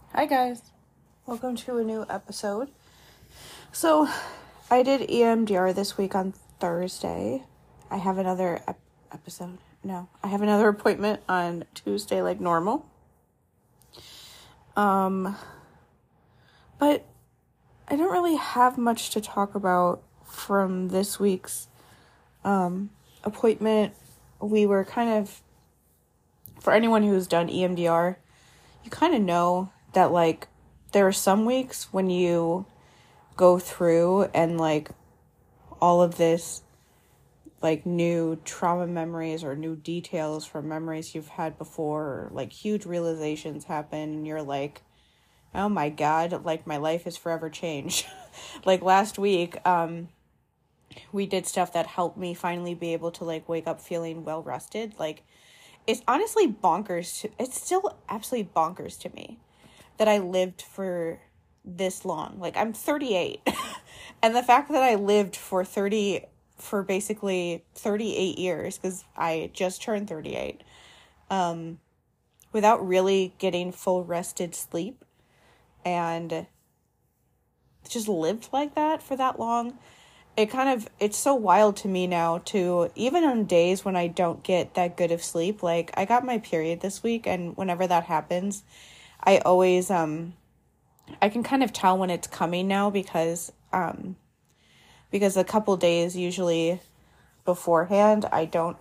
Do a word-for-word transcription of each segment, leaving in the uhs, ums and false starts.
Hi guys, welcome to a new episode. So, I did E M D R this week on Thursday. I have another ep- episode. No, I have another appointment on Tuesday, like normal. Um, but I don't really have much to talk about from this week's um appointment. We were kind of, for anyone who's done E M D R, you kind of know that like there are some weeks when you go through and like all of this like new trauma memories or new details from memories you've had before, or like huge realizations happen and you're like, oh my god, like my life is forever changed. Like last week um we did stuff that helped me finally be able to like wake up feeling well rested. Like it's honestly bonkers to, it's still absolutely bonkers to me that I lived for this long. Like I'm thirty-eight and the fact that I lived for thirty for basically thirty-eight years, because I just turned thirty-eight, um without really getting full rested sleep, and just lived like that for that long. It kind of, it's so wild to me now to, even on days when I don't get that good of sleep, like I got my period this week, and whenever that happens, I always, um, I can kind of tell when it's coming now because, um, because a couple days usually beforehand, I don't,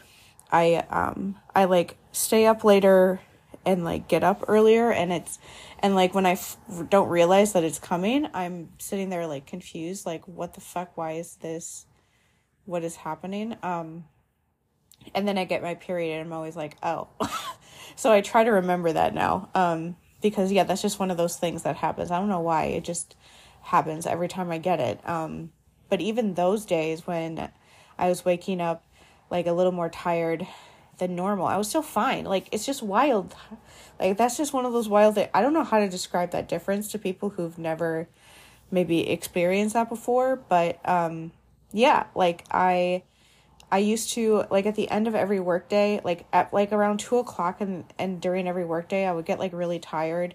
I, um, I like stay up later and like get up earlier, and it's, and like when I f- don't realize that it's coming, I'm sitting there like confused, like what the fuck, why is this, what is happening? Um, and then I get my period and I'm always like, oh. So I try to remember that now. Um, because yeah, that's just one of those things that happens. I don't know why, it just happens every time I get it. Um, but even those days when I was waking up like a little more tired than normal, I was still fine. Like it's just wild. Like that's just one of those wild things. I don't know how to describe that difference to people who've never maybe experienced that before, but um, yeah, like I I used to, like at the end of every workday, like at like around two o'clock and, and during every workday, I would get like really tired.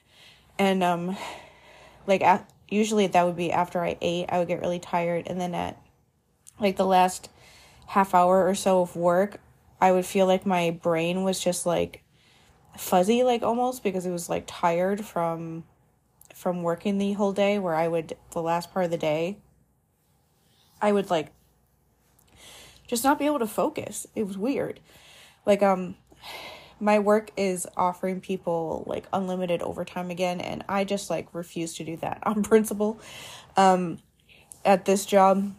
And um, like at, usually that would be after I ate, I would get really tired. And then at like the last half hour or so of work, I would feel like my brain was just like fuzzy, like almost, because it was like tired from from working the whole day, where I would, the last part of the day, I would like just not be able to focus. It was weird. Like, um, my work is offering people like unlimited overtime again, and I just like refuse to do that on principle, um, at this job,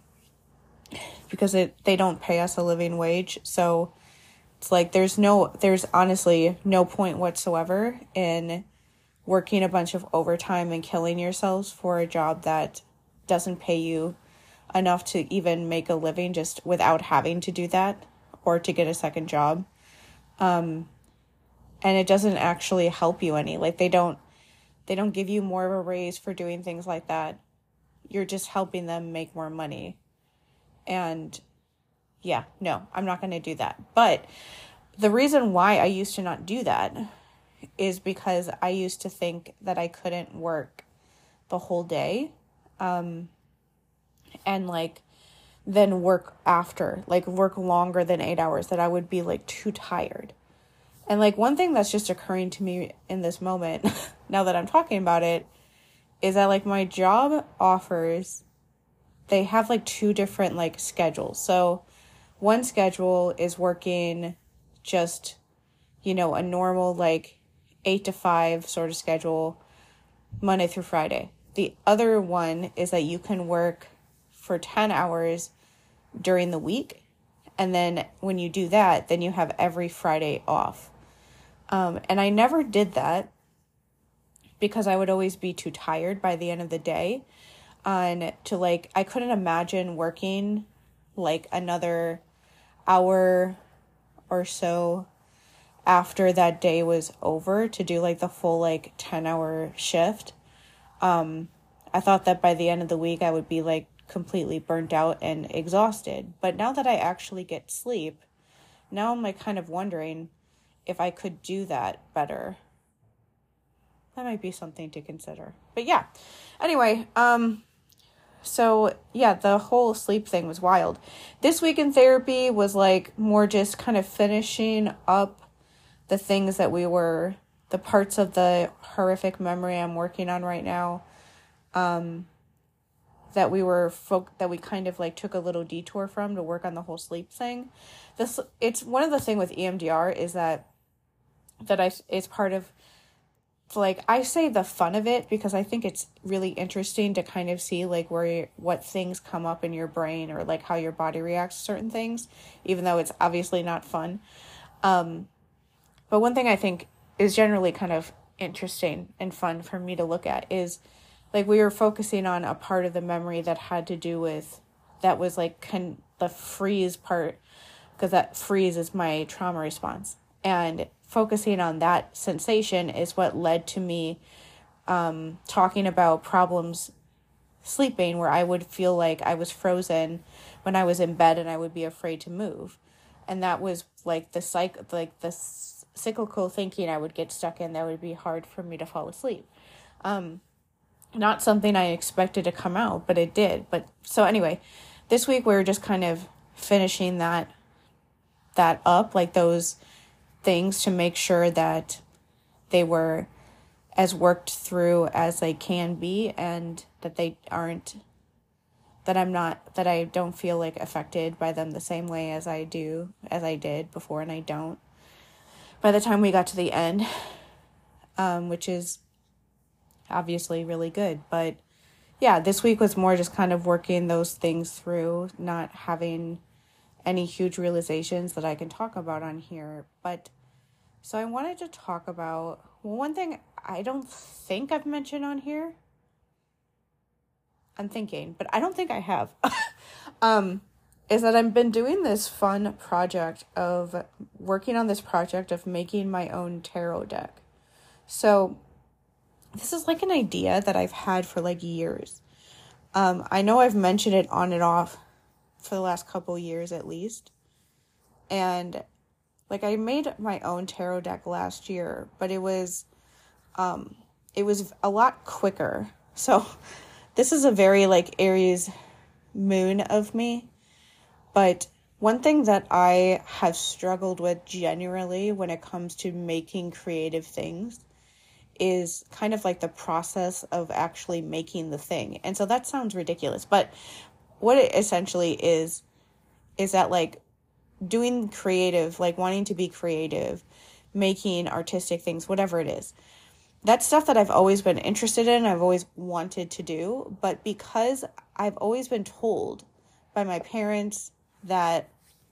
because it, they don't pay us a living wage. So it's like, there's no, there's honestly no point whatsoever in working a bunch of overtime and killing yourselves for a job that doesn't pay you enough to even make a living just without having to do that or to get a second job. Um, and it doesn't actually help you any. Like they don't, they don't give you more of a raise for doing things like that. You're just helping them make more money. And yeah, no, I'm not going to do that. But the reason why I used to not do that is because I used to think that I couldn't work the whole day. Um, and like, then work after, like work longer than eight hours, that I would be like too tired. And like one thing that's just occurring to me in this moment, now that I'm talking about it, is that like my job offers, they have like two different like schedules. So one schedule is working just, you know, a normal like eight to five sort of schedule, Monday through Friday. The other one is that you can work for ten hours during the week. And then when you do that, then you have every Friday off. Um, and I never did that because I would always be too tired by the end of the day. And to like, I couldn't imagine working like another hour or so after that day was over to do like the full like ten hour shift. Um, I thought that by the end of the week, I would be like completely burnt out and exhausted. But now that I actually get sleep, now I'm like kind of wondering if I could do that better. that might be something to consider. But yeah, anyway, um, so yeah, the whole sleep thing was wild. This week in therapy was like more just kind of finishing up the things that we were, the parts of the horrific memory I'm working on right now, um, that we were folk that we kind of like took a little detour from to work on the whole sleep thing. This it's one of the thing with E M D R is that that I it's part of, like, I say the fun of it because I think it's really interesting to kind of see like where you, what things come up in your brain or like how your body reacts to certain things, even though it's obviously not fun. Um, but one thing I think is generally kind of interesting and fun for me to look at is like we were focusing on a part of the memory that had to do with, that was like con- the freeze part, because that freeze is my trauma response. And focusing on that sensation is what led to me um, talking about problems sleeping, where I would feel like I was frozen when I was in bed and I would be afraid to move. And that was like the psych, like the cyclical thinking I would get stuck in that would be hard for me to fall asleep. Um, Not something I expected to come out, but it did. But so anyway, this week we were just kind of finishing that that up, like those things, to make sure that they were as worked through as they can be, and that they aren't, that I'm not, that I don't feel like affected by them the same way as I do, as I did before, and I don't. By the time we got to the end, um, which is obviously really good. But yeah, this week was more just kind of working those things through, not having any huge realizations that I can talk about on here. But so I wanted to talk about, well, one thing I don't think I've mentioned on here, I'm thinking, but I don't think I have, um, is that I've been doing this fun project of working on this project of making my own tarot deck. So this is like an idea that I've had for like years. Um, I know I've mentioned it on and off for the last couple years at least. And like I made my own tarot deck last year, but it was, um, it was a lot quicker. So this is a very like Aries moon of me. But one thing that I have struggled with generally when it comes to making creative things is kind of like the process of actually making the thing. And so that sounds ridiculous, but what it essentially is, is that like doing creative, like wanting to be creative, making artistic things, whatever it is, that's stuff that I've always been interested in, I've always wanted to do. But because I've always been told by my parents that,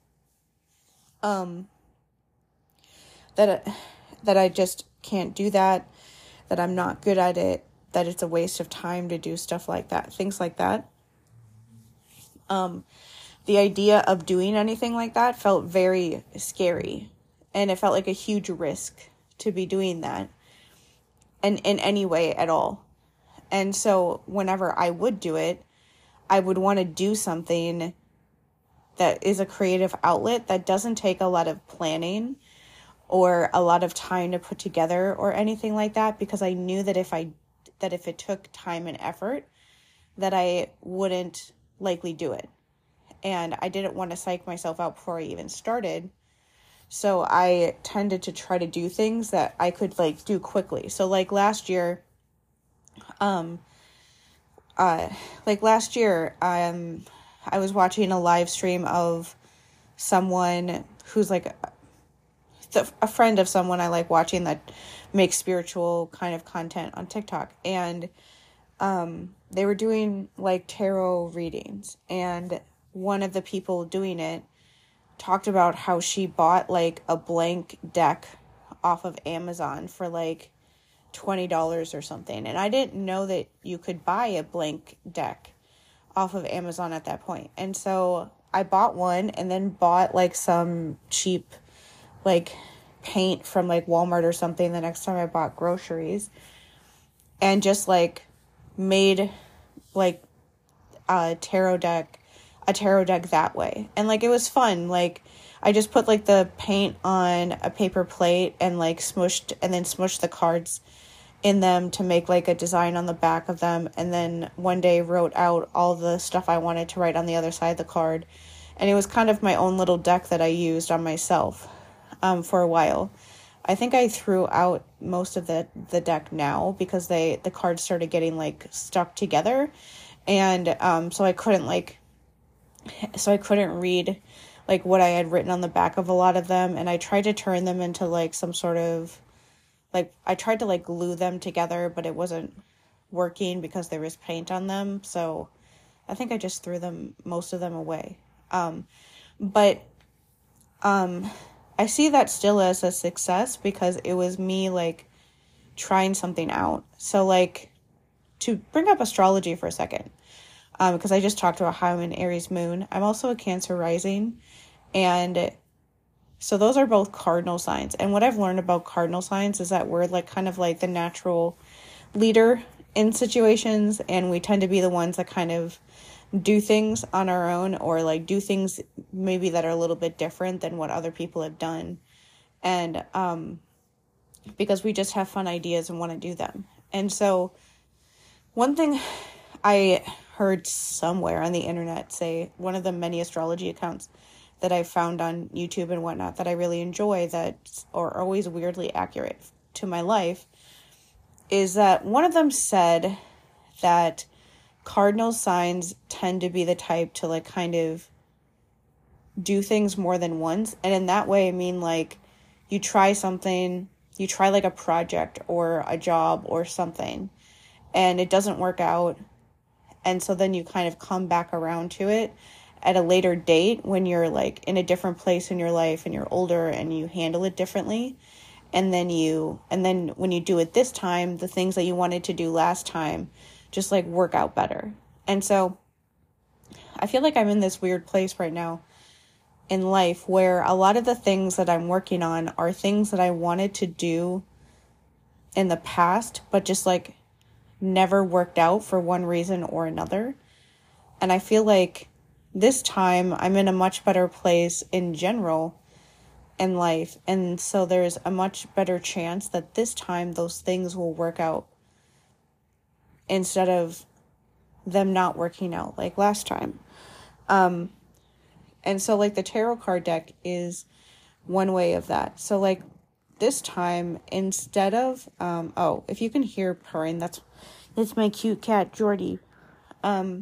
um, that, that I just can't do that, that I'm not good at it, that it's a waste of time to do stuff like that, things like that. Um, the idea of doing anything like that felt very scary, and it felt like a huge risk to be doing that, and in any way at all. And so whenever I would do it, I would want to do something that is a creative outlet that doesn't take a lot of planning or a lot of time to put together or anything like that, because I knew that if I, that if it took time and effort, that I wouldn't likely do it. And I didn't want to psych myself out before I even started. So I tended to try to do things that I could like do quickly. So like last year, um, uh, like last year, um, I was watching a live stream of someone who's like a friend of someone I like watching that makes spiritual kind of content on TikTok. And um, they were doing like tarot readings. And one of the people doing it talked about how she bought like a blank deck off of Amazon for like twenty dollars or something. And I didn't know that you could buy a blank deck off of Amazon at that point. And so I bought one and then bought like some cheap like paint from like Walmart or something the next time I bought groceries, and just like made like a tarot deck, a tarot deck that way. And like, it was fun. Like I just put like the paint on a paper plate and like smushed and then smushed the cards in them to make like a design on the back of them, and then one day wrote out all the stuff I wanted to write on the other side of the card. And it was kind of my own little deck that I used on myself um, for a while. I think I threw out most of the, the deck now because they the cards started getting like stuck together, and um, so I couldn't like so I couldn't read like what I had written on the back of a lot of them, and I tried to turn them into like some sort of like I tried to like glue them together, but it wasn't working because there was paint on them. So I think I just threw them most of them away. Um, but um, I see that still as a success because it was me like trying something out. So like to bring up astrology for a second, um, because I just talked about how I'm an Aries moon. I'm also a Cancer rising, and so those are both cardinal signs. And what I've learned about cardinal signs is that we're like kind of like the natural leader in situations, and we tend to be the ones that kind of do things on our own, or like do things maybe that are a little bit different than what other people have done. And um, because we just have fun ideas and want to do them. And so one thing I heard somewhere on the internet say, one of the many astrology accounts that I found on YouTube and whatnot that I really enjoy that are always weirdly accurate to my life, is that one of them said that cardinal signs tend to be the type to like kind of do things more than once. And in that way, I mean like you try something, you try like a project or a job or something, and it doesn't work out. And so then you kind of come back around to it at a later date when you're like in a different place in your life and you're older and you handle it differently. And then you, and then when you do it this time, the things that you wanted to do last time just like work out better. And so I feel like I'm in this weird place right now in life where a lot of the things that I'm working on are things that I wanted to do in the past, but just like never worked out for one reason or another. And I feel like this time I'm in a much better place in general in life. And so there's a much better chance that this time those things will work out instead of them not working out like last time. Um, and so like the tarot card deck is one way of that. So like this time, instead of, um, oh, if you can hear purring, that's, that's my cute cat, Jordy. Um,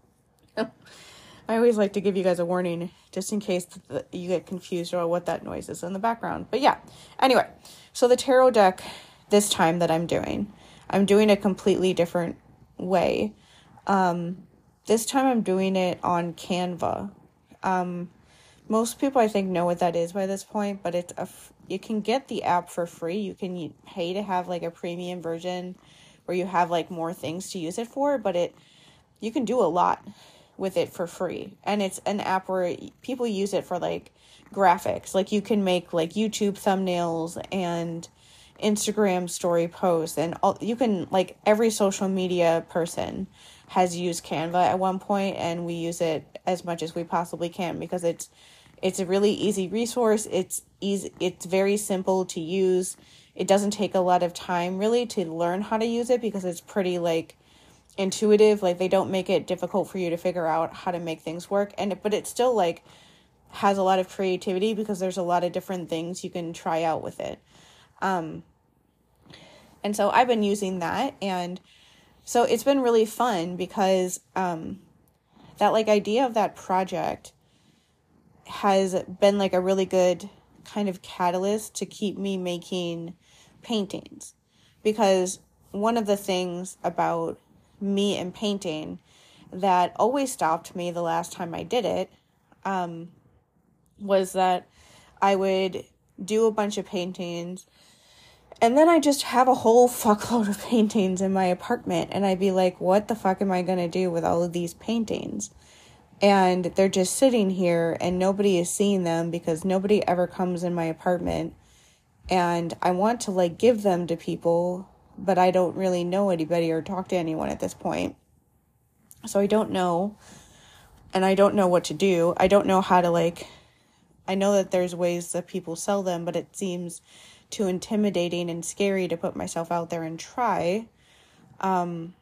I always like to give you guys a warning just in case you get confused about what that noise is in the background. But yeah, anyway, so the tarot deck this time that I'm doing, I'm doing a completely different way. Um, this time I'm doing it on Canva. Um, most people I think know what that is by this point, but it's a, you can get the app for free. You can pay to have like a premium version where you have like more things to use it for, but it, you can do a lot with it for free. And it's an app where people use it for like graphics. Like you can make like YouTube thumbnails and Instagram story posts, and all, you can like every social media person has used Canva at one point, and we use it as much as we possibly can because it's it's a really easy resource. It's easy, it's very simple to use. It doesn't take a lot of time really to learn how to use it because it's pretty like intuitive. Like they don't make it difficult for you to figure out how to make things work, and but it still like has a lot of creativity because there's a lot of different things you can try out with it. Um, and so I've been using that, and so it's been really fun because um, that like idea of that project has been like a really good kind of catalyst to keep me making paintings, because one of the things about me and painting that always stopped me the last time I did it um, was that I would do a bunch of paintings and then I just have a whole fuckload of paintings in my apartment, and I'd be like, what the fuck am I going to do with all of these paintings? And they're just sitting here and nobody is seeing them because nobody ever comes in my apartment, and I want to like give them to people, but I don't really know anybody or talk to anyone at this point. So I don't know, and I don't know what to do. I don't know how to like, I know that there's ways that people sell them, but it seems too intimidating and scary to put myself out there and try. Um,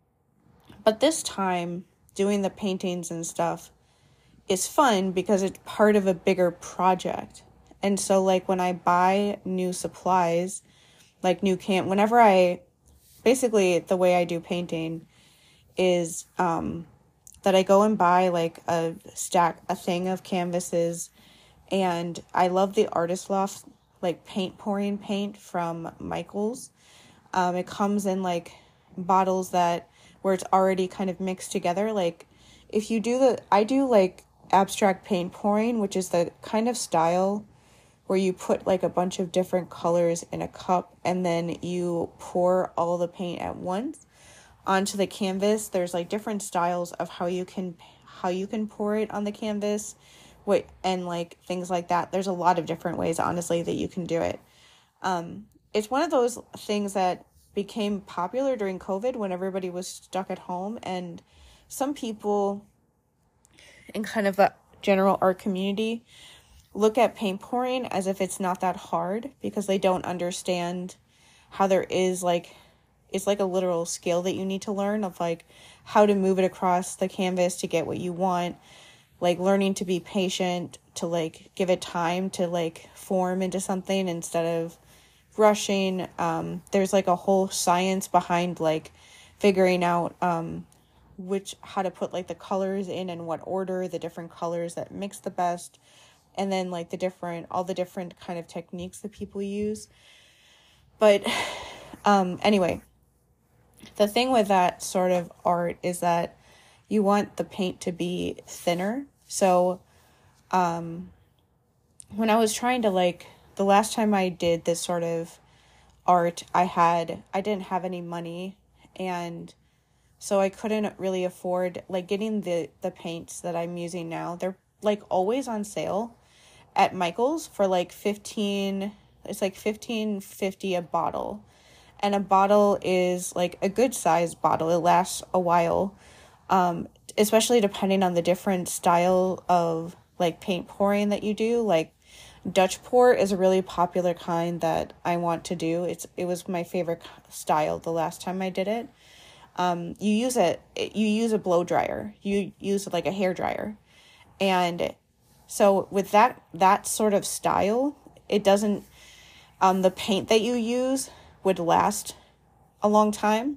but this time, doing the paintings and stuff is fun because it's part of a bigger project. And so, like, when I buy new supplies, like new can, whenever I, basically the way I do painting is, um, that I go and buy like a stack, a thing of canvases, and I love the Artist Loft, like paint pouring paint from Michaels. Um, it comes in like bottles that, where it's already kind of mixed together. Like if you do the, I do like abstract paint pouring, which is the kind of style where you put like a bunch of different colors in a cup and then you pour all the paint at once onto the canvas. There's like different styles of how you can how you can pour it on the canvas, what and like things like that. There's a lot of different ways, honestly, that you can do it. Um, it's one of those things that became popular during COVID when everybody was stuck at home, and some people in kind of the general art community look at paint pouring as if it's not that hard because they don't understand how there is like, it's like a literal skill that you need to learn of like how to move it across the canvas to get what you want, like learning to be patient, to like give it time to like form into something instead of rushing. Um, there's like a whole science behind like figuring out um, which, how to put like the colors in and what order, the different colors that mix the best. And then like the different, all the different kind of techniques that people use. But um, anyway, the thing with that sort of art is that you want the paint to be thinner. So um, when I was trying to like, the last time I did this sort of art, I had, I didn't have any money. And so I couldn't really afford like getting the, the paints that I'm using now. They're like always on sale at Michael's for like fifteen, it's like fifteen fifty a bottle. And a bottle is like a good sized bottle. It lasts a while, um, especially depending on the different style of like paint pouring that you do. Like Dutch pour is a really popular kind that I want to do. It's it was my favorite style the last time I did it. Um, you use it, you use a blow dryer. You use like a hair dryer, and so with that that sort of style, it doesn't, um, the paint that you use would last a long time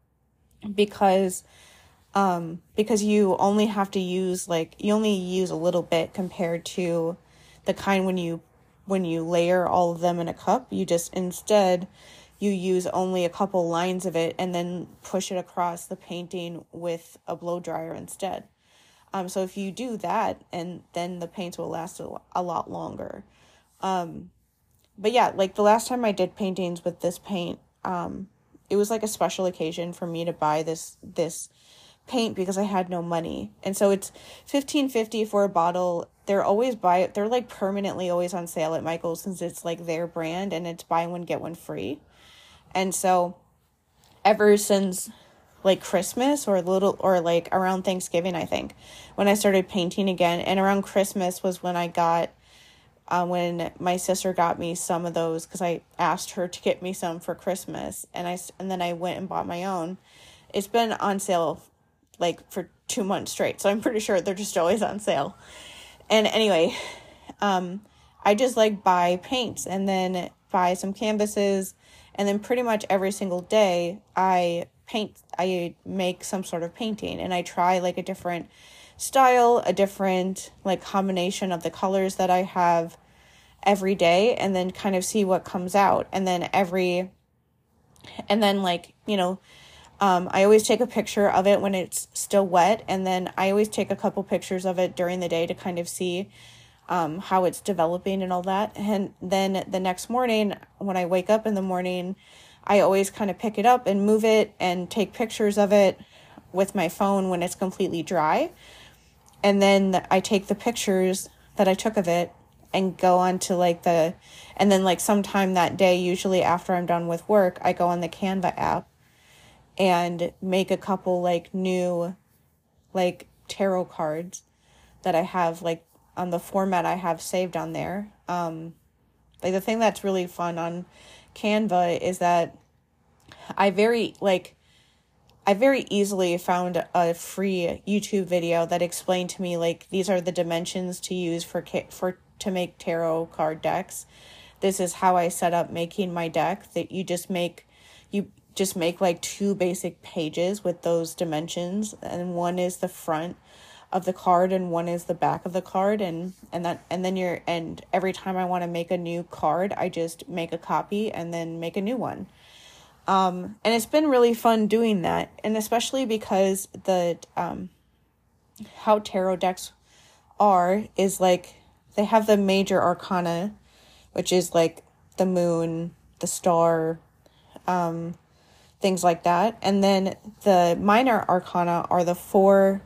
because um, because you only have to use like, you only use a little bit compared to the kind when you when you layer all of them in a cup. You just, instead, you use only a couple lines of it and then push it across the painting with a blow dryer instead. Um, so if you do that, and then the paints will last a, a lot longer. Um, but yeah, like the last time I did paintings with this paint, um, it was like a special occasion for me to buy this, this paint because I had no money. And so it's fifteen fifty for a bottle. They're always buy, they're like permanently always on sale at Michael's since it's like their brand and it's buy one, get one free. And so ever since like Christmas or little or like around Thanksgiving, I think, when I started painting again, and around Christmas was when I got uh, when my sister got me some of those because I asked her to get me some for Christmas, and I and then I went and bought my own. It's been on sale like for two months straight, so I'm pretty sure they're just always on sale. And anyway, um, I just like buy paints and then buy some canvases, and then pretty much every single day I paint, I make some sort of painting, and I try like a different style, a different like combination of the colors that I have every day, and then kind of see what comes out. And then every, and then like, you know, um, I always take a picture of it when it's still wet, and then I always take a couple pictures of it during the day to kind of see um, how it's developing and all that. And then the next morning, when I wake up in the morning, I always kind of pick it up and move it and take pictures of it with my phone when it's completely dry. And then I take the pictures that I took of it and go on to like the, and then like sometime that day, usually after I'm done with work, I go on the Canva app and make a couple like new like tarot cards that I have like on the format I have saved on there. Um, like the thing that's really fun on Canva is that I very, like, I very easily found a free YouTube video that explained to me, like, these are the dimensions to use for, for, to make tarot card decks. This is how I set up making my deck, that you just make, you just make like two basic pages with those dimensions. And one is the front of the card and one is the back of the card. And, and that, and then you're, and every time I want to make a new card, I just make a copy and then make a new one. Um, and it's been really fun doing that. And especially because the, um, how tarot decks are, is like, they have the major arcana, which is like the moon, the star, um, things like that. And then the minor arcana are the four,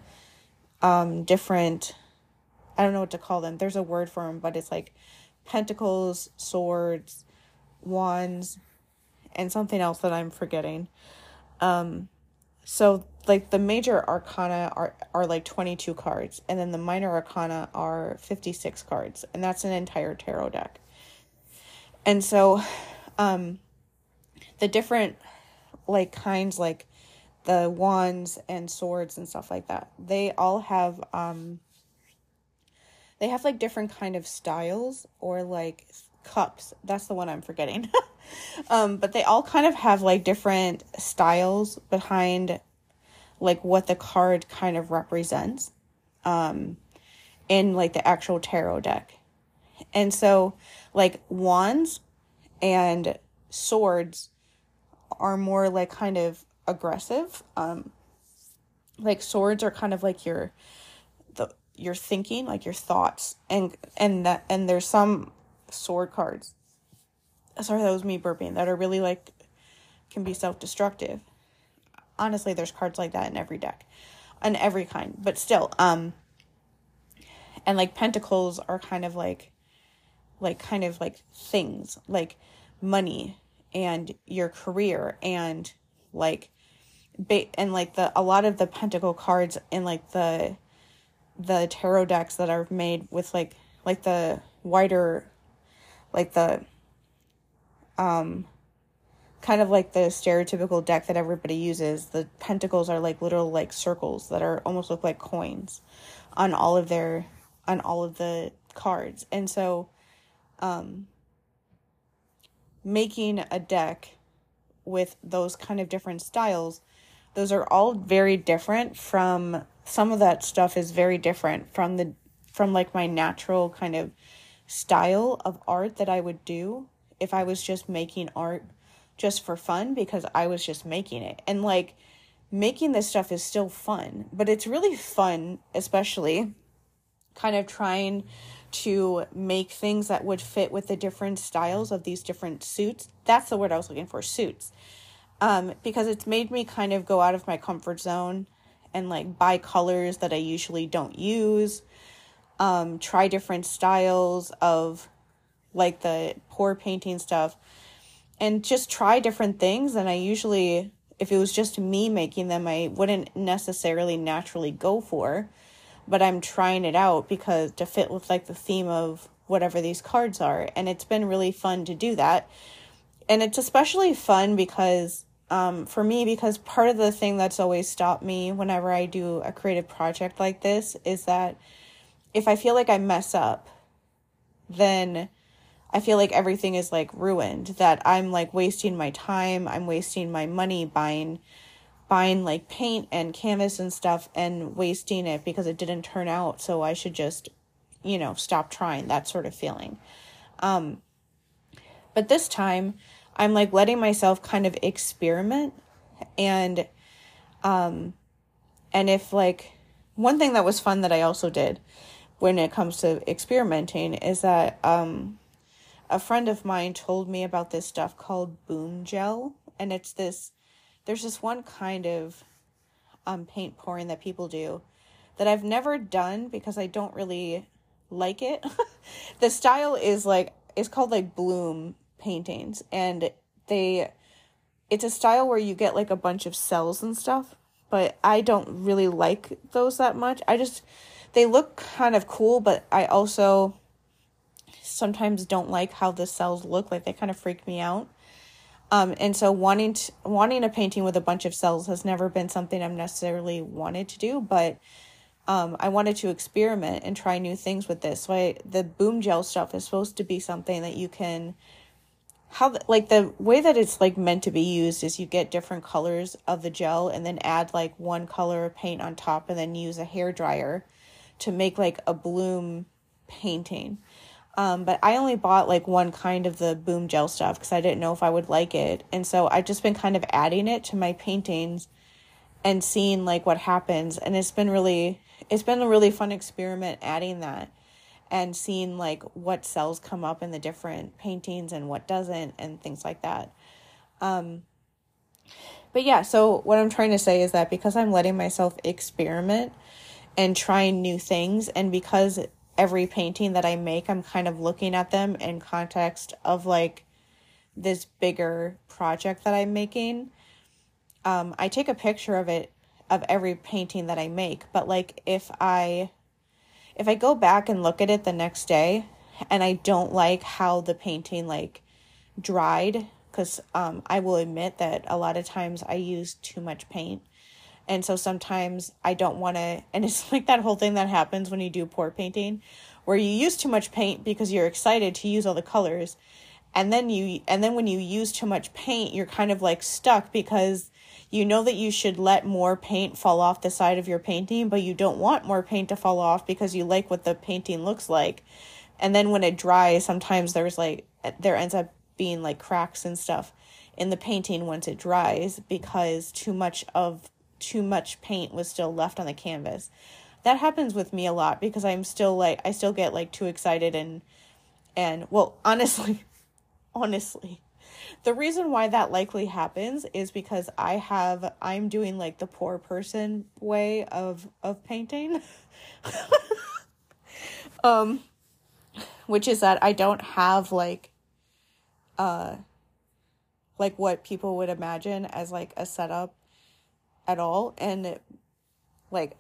um, different, I don't know what to call them. There's a word for them, but it's like pentacles, swords, wands, and something else that I'm forgetting. Um, so like the major arcana are, are like twenty-two cards, and then the minor arcana are fifty-six cards, and that's an entire tarot deck. And so, um, the different like kinds, like the wands and swords and stuff like that, they all have, um, they have like different kind of styles, or like cups. That's the one I'm forgetting. um, but they all kind of have like different styles behind like what the card kind of represents, um, in like the actual tarot deck. And so like wands and swords are more like kind of aggressive. Um, like swords are kind of like your, the, your thinking, like your thoughts, and, and that, and there's some sword cards, sorry, that was me burping, that are really like, can be self-destructive. Honestly, there's cards like that in every deck, in every kind, but still, um, and like pentacles are kind of like, like kind of like things like money and your career, and like, ba- and like the, a lot of the pentacle cards in like the, the tarot decks that are made with like, like the wider, like the, um, kind of like the stereotypical deck that everybody uses, the pentacles are like little like circles that are almost look like coins on all of their, on all of the cards. And so, um, making a deck with those kind of different styles, those are all very different from, some of that stuff is very different from the, from like my natural kind of style of art that I would do if I was just making art just for fun, because I was just making it. And like making this stuff is still fun, but it's really fun, especially kind of trying to make things that would fit with the different styles of these different suits. That's the word I was looking for, suits. Um, because it's made me kind of go out of my comfort zone and like buy colors that I usually don't use. Um, try different styles of like the pour painting stuff, and just try different things. And I usually, if it was just me making them, I wouldn't necessarily naturally go for, but I'm trying it out because to fit with like the theme of whatever these cards are. And it's been really fun to do that. And it's especially fun because, um, for me, because part of the thing that's always stopped me whenever I do a creative project like this is that if I feel like I mess up, then I feel like everything is like ruined, that I'm like wasting my time, I'm wasting my money buying, buying like paint and canvas and stuff and wasting it because it didn't turn out. So I should just, you know, stop trying, that sort of feeling. Um, but this time I'm like letting myself kind of experiment. And, um, and if like, one thing that was fun that I also did when it comes to experimenting is that, um, a friend of mine told me about this stuff called Boom Gel, and it's this, there's this one kind of um, paint pouring that people do that I've never done because I don't really like it. The style is like, it's called like bloom paintings, and they, it's a style where you get like a bunch of cells and stuff, but I don't really like those that much. I just, they look kind of cool, but I also, sometimes don't like how the cells look, like they kind of freak me out. Um, and so wanting to, wanting a painting with a bunch of cells has never been something I've necessarily wanted to do, but um, I wanted to experiment and try new things with this. So I, the Boom Gel stuff is supposed to be something that you can, how the, like the way that it's like meant to be used is you get different colors of the gel and then add like one color of paint on top and then use a hair dryer to make like a bloom painting. Um, but I only bought like one kind of the Boom Gel stuff because I didn't know if I would like it. And so I've just been kind of adding it to my paintings and seeing like what happens. And it's been really, it's been a really fun experiment adding that and seeing like what cells come up in the different paintings and what doesn't and things like that. Um, but yeah, so what I'm trying to say is that because I'm letting myself experiment and trying new things, and because every painting that I make, I'm kind of looking at them in context of like this bigger project that I'm making. Um, I take a picture of it, of every painting that I make, but like if I if I go back and look at it the next day and I don't like how the painting like dried, because um, I will admit that a lot of times I use too much paint. And so sometimes I don't want to, and it's like that whole thing that happens when you do pour painting, where you use too much paint because you're excited to use all the colors. And then you, and then when you use too much paint, you're kind of like stuck because you know that you should let more paint fall off the side of your painting, but you don't want more paint to fall off because you like what the painting looks like. And then when it dries, sometimes there's like, there ends up being like cracks and stuff in the painting once it dries because too much of, too much paint was still left on the canvas. That happens with me a lot because I'm still like, I still get like too excited and, and well, honestly, honestly, the reason why that likely happens is because I have, I'm doing like the poor person way of, of painting, um, which is that I don't have like, uh, like what people would imagine as like a setup at all. And it, like,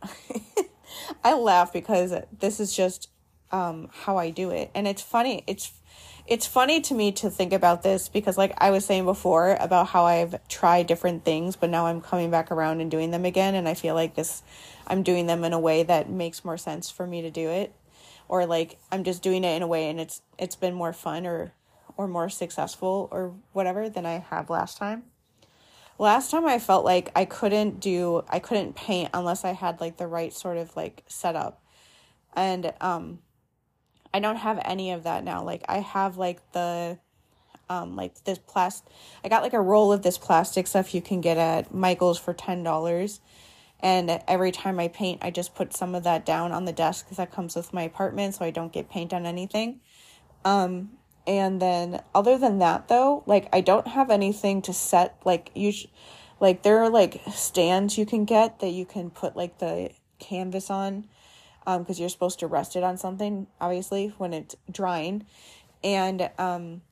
I laugh because this is just, um, how I do it. And it's funny. It's It's funny to me to think about this because like I was saying before about how I've tried different things, but now I'm coming back around and doing them again. And I feel like this, I'm doing them in a way that makes more sense for me to do it. Or like I'm just doing it in a way and it's it's been more fun or or more successful or whatever than I have last time. Last time I felt like I couldn't do, I couldn't paint unless I had like the right sort of like setup. And, um, I don't have any of that now. Like I have like the, um, like this plastic, I got like a roll of this plastic stuff you can get at Michael's for ten dollars. And every time I paint, I just put some of that down on the desk because that comes with my apartment. So I don't get paint on anything. Um, and then other than that though, like I don't have anything to set, like you sh- like there are like stands you can get that you can put like the canvas on. Um, because you're supposed to rest it on something, obviously, when it's drying. And um,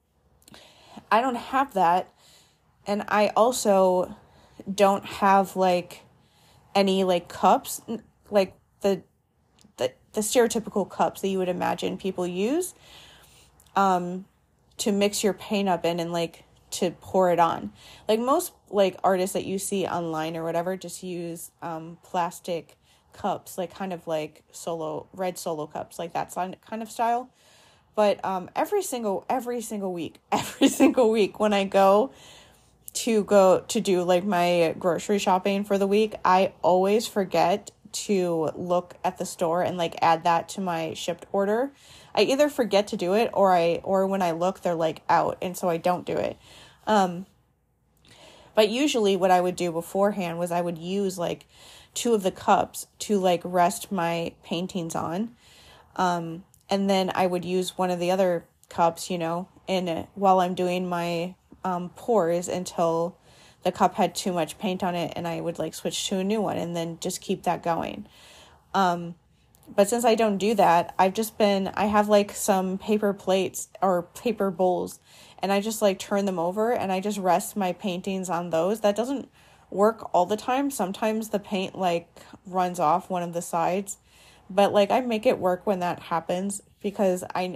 I don't have that. And I also don't have, like, any, like, cups, like the, the, the stereotypical cups that you would imagine people use um, to mix your paint up in and, like, to pour it on. Like, most, like, artists that you see online or whatever just use um, plastic cups, like kind of like solo red solo cups, like that kind of style. But um every single every single week every single week when I go to go to do like my grocery shopping for the week, I always forget to look at the store and like add that to my shipped order. I either forget to do it or I or when I look they're like out, and so I don't do it. Um but usually what I would do beforehand was I would use like two of the cups to like rest my paintings on. Um, and then I would use one of the other cups, you know, in while I'm doing my um, pours until the cup had too much paint on it and I would like switch to a new one and then just keep that going. Um, but since I don't do that, I've just been, I have like some paper plates or paper bowls and I just like turn them over and I just rest my paintings on those. That doesn't work all the time. Sometimes the paint like runs off one of the sides, but like I make it work when that happens because I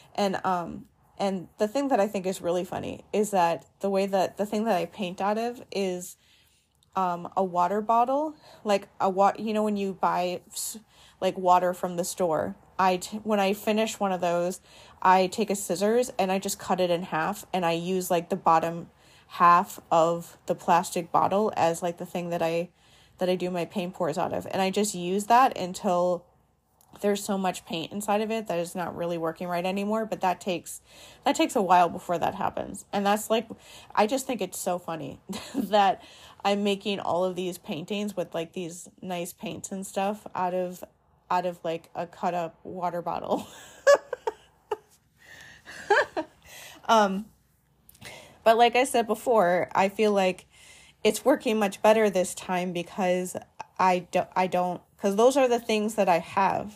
And, um, and the thing that I think is really funny is that the way that the thing that I paint out of is, um, a water bottle, like a wa- you know, when you buy like water from the store, I, t- when I finish one of those, I take a scissors and I just cut it in half, and I use like the bottom half of the plastic bottle as like the thing that I, that I do my paint pours out of. And I just use that until there's so much paint inside of it that it's not really working right anymore. But that takes, that takes a while before that happens. And that's like, I just think it's so funny that I'm making all of these paintings with like these nice paints and stuff out of, out of like a cut up water bottle. um, but like I said before, I feel like it's working much better this time because I don't, I don't, because those are the things that I have.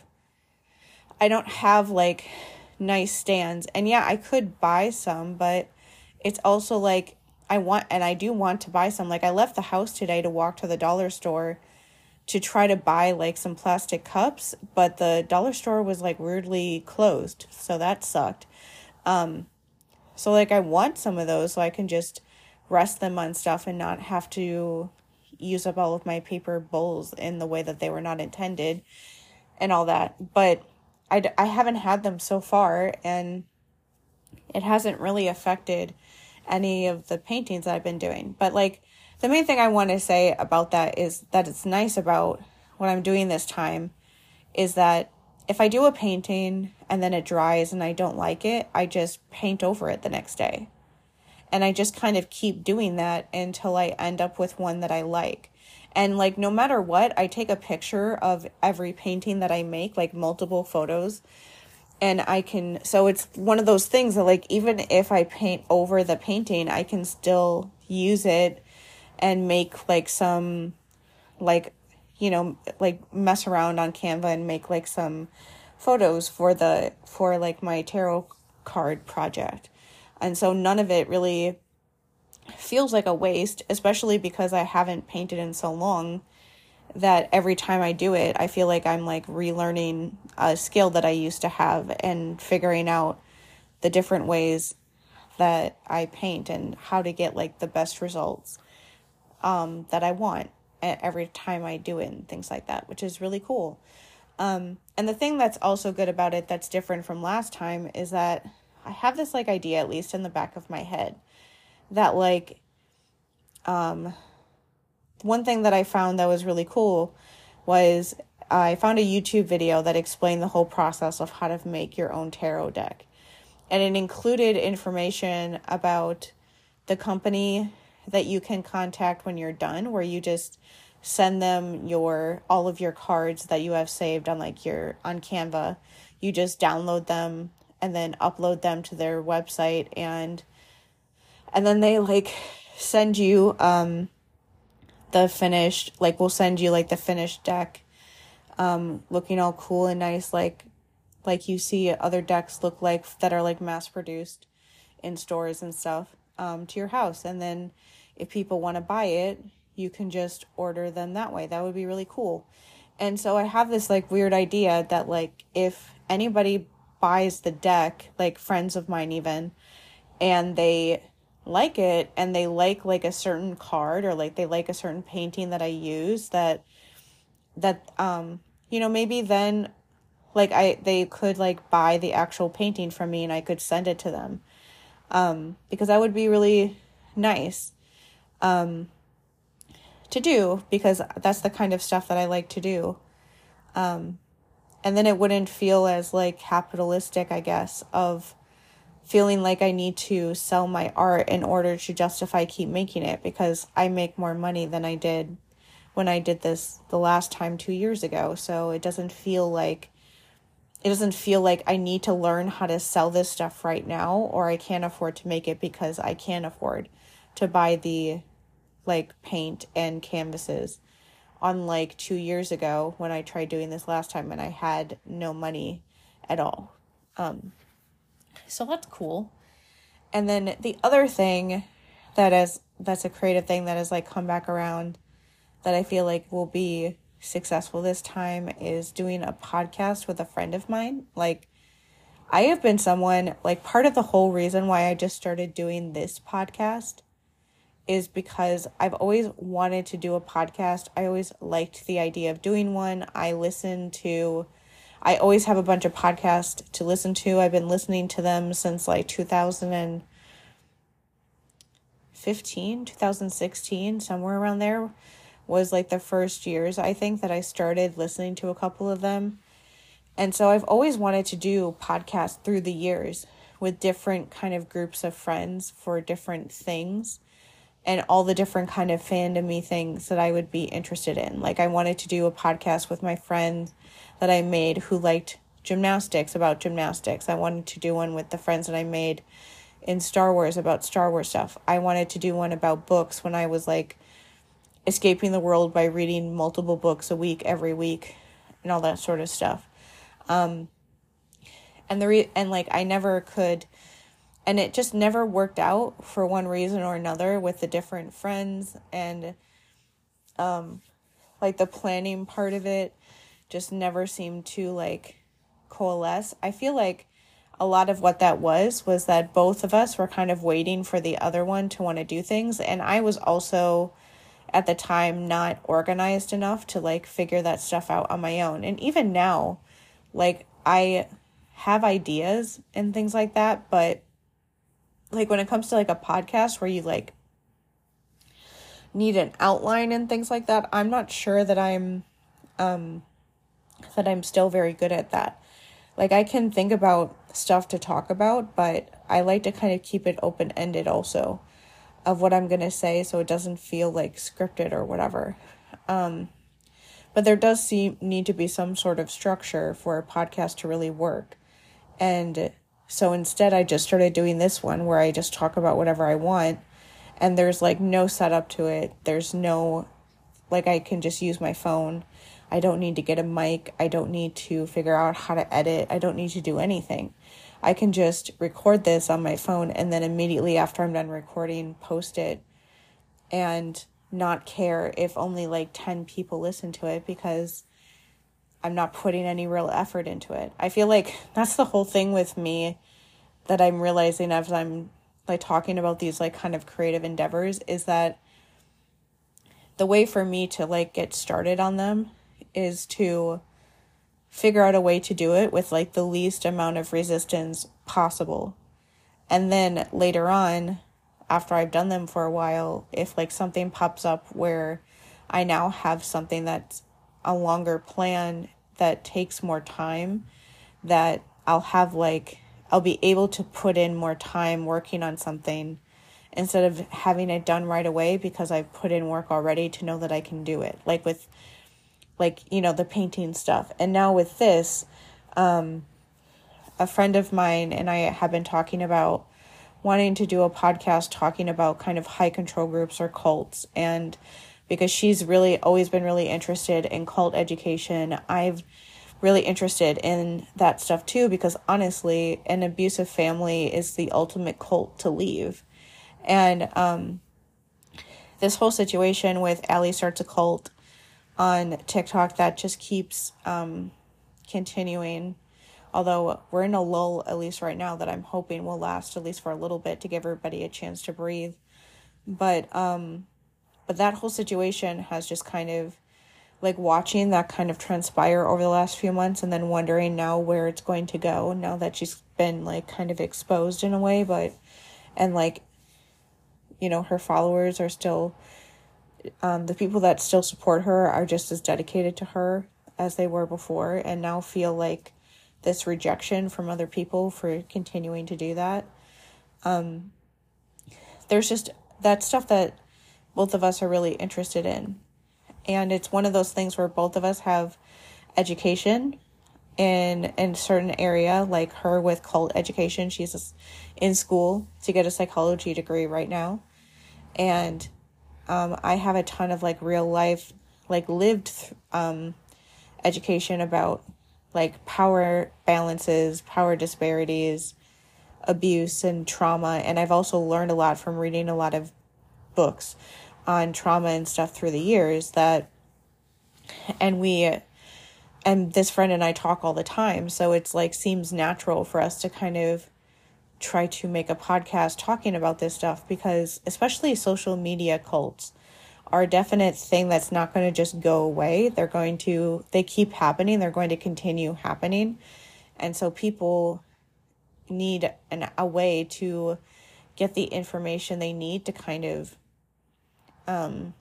I don't have like nice stands. And yeah, I could buy some, but it's also like I want, and I do want to buy some. Like I left the house today to walk to the dollar store to try to buy like some plastic cups, but the dollar store was like weirdly closed. So that sucked. Um, so like I want some of those so I can just rest them on stuff and not have to use up all of my paper bowls in the way that they were not intended and all that. But I, I haven't had them so far, and it hasn't really affected any of the paintings that I've been doing. But like the main thing I want to say about that is that it's nice about what I'm doing this time is that if I do a painting and then it dries and I don't like it, I just paint over it the next day. And I just kind of keep doing that until I end up with one that I like. And like, no matter what, I take a picture of every painting that I make, like multiple photos. And I can, so it's one of those things that like, even if I paint over the painting, I can still use it and make like some, like, you know, like mess around on Canva and make like some photos for the, for like my tarot card project. And so none of it really feels like a waste, especially because I haven't painted in so long that every time I do it, I feel like I'm like relearning a skill that I used to have and figuring out the different ways that I paint and how to get like the best results um, that I want every time I do it and things like that, which is really cool. Um, and the thing that's also good about it that's different from last time is that I have this like idea, at least in the back of my head, that like, um, one thing that I found that was really cool was I found a YouTube video that explained the whole process of how to make your own tarot deck. And it included information about the company that you can contact when you're done, where you just send them your, all of your cards that you have saved on like your, on Canva. You just download them and then upload them to their website, and and then they like send you um the finished, like we'll send you like the finished deck um looking all cool and nice, like like you see other decks look like that are like mass produced in stores and stuff, um to your house. And then if people want to buy it, you can just order them that way. That would be really cool. And so I have this like weird idea that like if anybody buys the deck, like friends of mine even, and they like it and they like like a certain card or like they like a certain painting that I use, that that um you know, maybe then like I they could like buy the actual painting from me and I could send it to them, um because that would be really nice um to do, because that's the kind of stuff that I like to do. Um And then it wouldn't feel as like capitalistic, I guess, of feeling like I need to sell my art in order to justify keep making it, because I make more money than I did when I did this the last time two years ago. So it doesn't feel like, it doesn't feel like I need to learn how to sell this stuff right now, or I can't afford to make it because I can't afford to buy the like paint and canvases. Unlike two years ago when I tried doing this last time and I had no money at all. Um, so that's cool. And then the other thing that is, that's a creative thing that has like come back around that I feel like will be successful this time is doing a podcast with a friend of mine. Like I have been someone, like, part of the whole reason why I just started doing this podcast is because I've always wanted to do a podcast. I always liked the idea of doing one. I listen to, I always have a bunch of podcasts to listen to. I've been listening to them since like two thousand fifteen, two thousand sixteen, somewhere around there was like the first years, I think, that I started listening to a couple of them. And so I've always wanted to do podcasts through the years with different kind of groups of friends for different things and all the different kind of fandom-y things that I would be interested in. Like, I wanted to do a podcast with my friends that I made who liked gymnastics, about gymnastics. I wanted to do one with the friends that I made in Star Wars about Star Wars stuff. I wanted to do one about books when I was like escaping the world by reading multiple books a week every week and all that sort of stuff. Um, and the re- and like I never could, and it just never worked out for one reason or another with the different friends, and um, like the planning part of it just never seemed to like coalesce. I feel like a lot of what that was was that both of us were kind of waiting for the other one to want to do things, and I was also at the time not organized enough to like figure that stuff out on my own. And even now, like, I have ideas and things like that, but like when it comes to like a podcast where you like need an outline and things like that, I'm not sure that I'm um that I'm still very good at that. Like, I can think about stuff to talk about, but I like to kind of keep it open-ended also of what I'm going to say, so it doesn't feel like scripted or whatever. Um But there does seem need to be some sort of structure for a podcast to really work. And so instead I just started doing this one where I just talk about whatever I want. And there's like no setup to it. There's no, like, I can just use my phone. I don't need to get a mic. I don't need to figure out how to edit. I don't need to do anything. I can just record this on my phone and then immediately after I'm done recording, post it and not care if only like ten people listen to it because I'm not putting any real effort into it. I feel like that's the whole thing with me that I'm realizing as I'm like talking about these like kind of creative endeavors is that the way for me to like get started on them is to figure out a way to do it with like the least amount of resistance possible. And then later on, after I've done them for a while, if like something pops up where I now have something that's a longer plan that takes more time, that I'll have like, I'll be able to put in more time working on something instead of having it done right away because I've put in work already to know that I can do it. Like with like, you know, the painting stuff. And now with this, um, a friend of mine and I have been talking about wanting to do a podcast talking about kind of high control groups or cults. And because she's really always been really interested in cult education, I've really interested in that stuff too, because honestly, an abusive family is the ultimate cult to leave. And um, this whole situation with Allie Starts a Cult on TikTok, that just keeps um, continuing. Although we're in a lull, at least right now, that I'm hoping will last at least for a little bit to give everybody a chance to breathe. But um, but that whole situation has just kind of, like, watching that kind of transpire over the last few months and then wondering now where it's going to go now that she's been, like, kind of exposed in a way. But, and, like, you know, her followers are still, um, the people that still support her are just as dedicated to her as they were before and now feel like this rejection from other people for continuing to do that. Um, there's just that stuff that both of us are really interested in. And it's one of those things where both of us have education in, in a certain area, like her with cult education. She's in school to get a psychology degree right now. And um, I have a ton of like real life, like lived um, education about like power balances, power disparities, abuse and trauma. And I've also learned a lot from reading a lot of books on trauma and stuff through the years that, and we and this friend and I talk all the time. So it's like seems natural for us to kind of try to make a podcast talking about this stuff, because especially social media cults are a definite thing that's not going to just go away. They're going to, they keep happening. They're going to continue happening. And so people need an, a way to get the information they need to kind of um,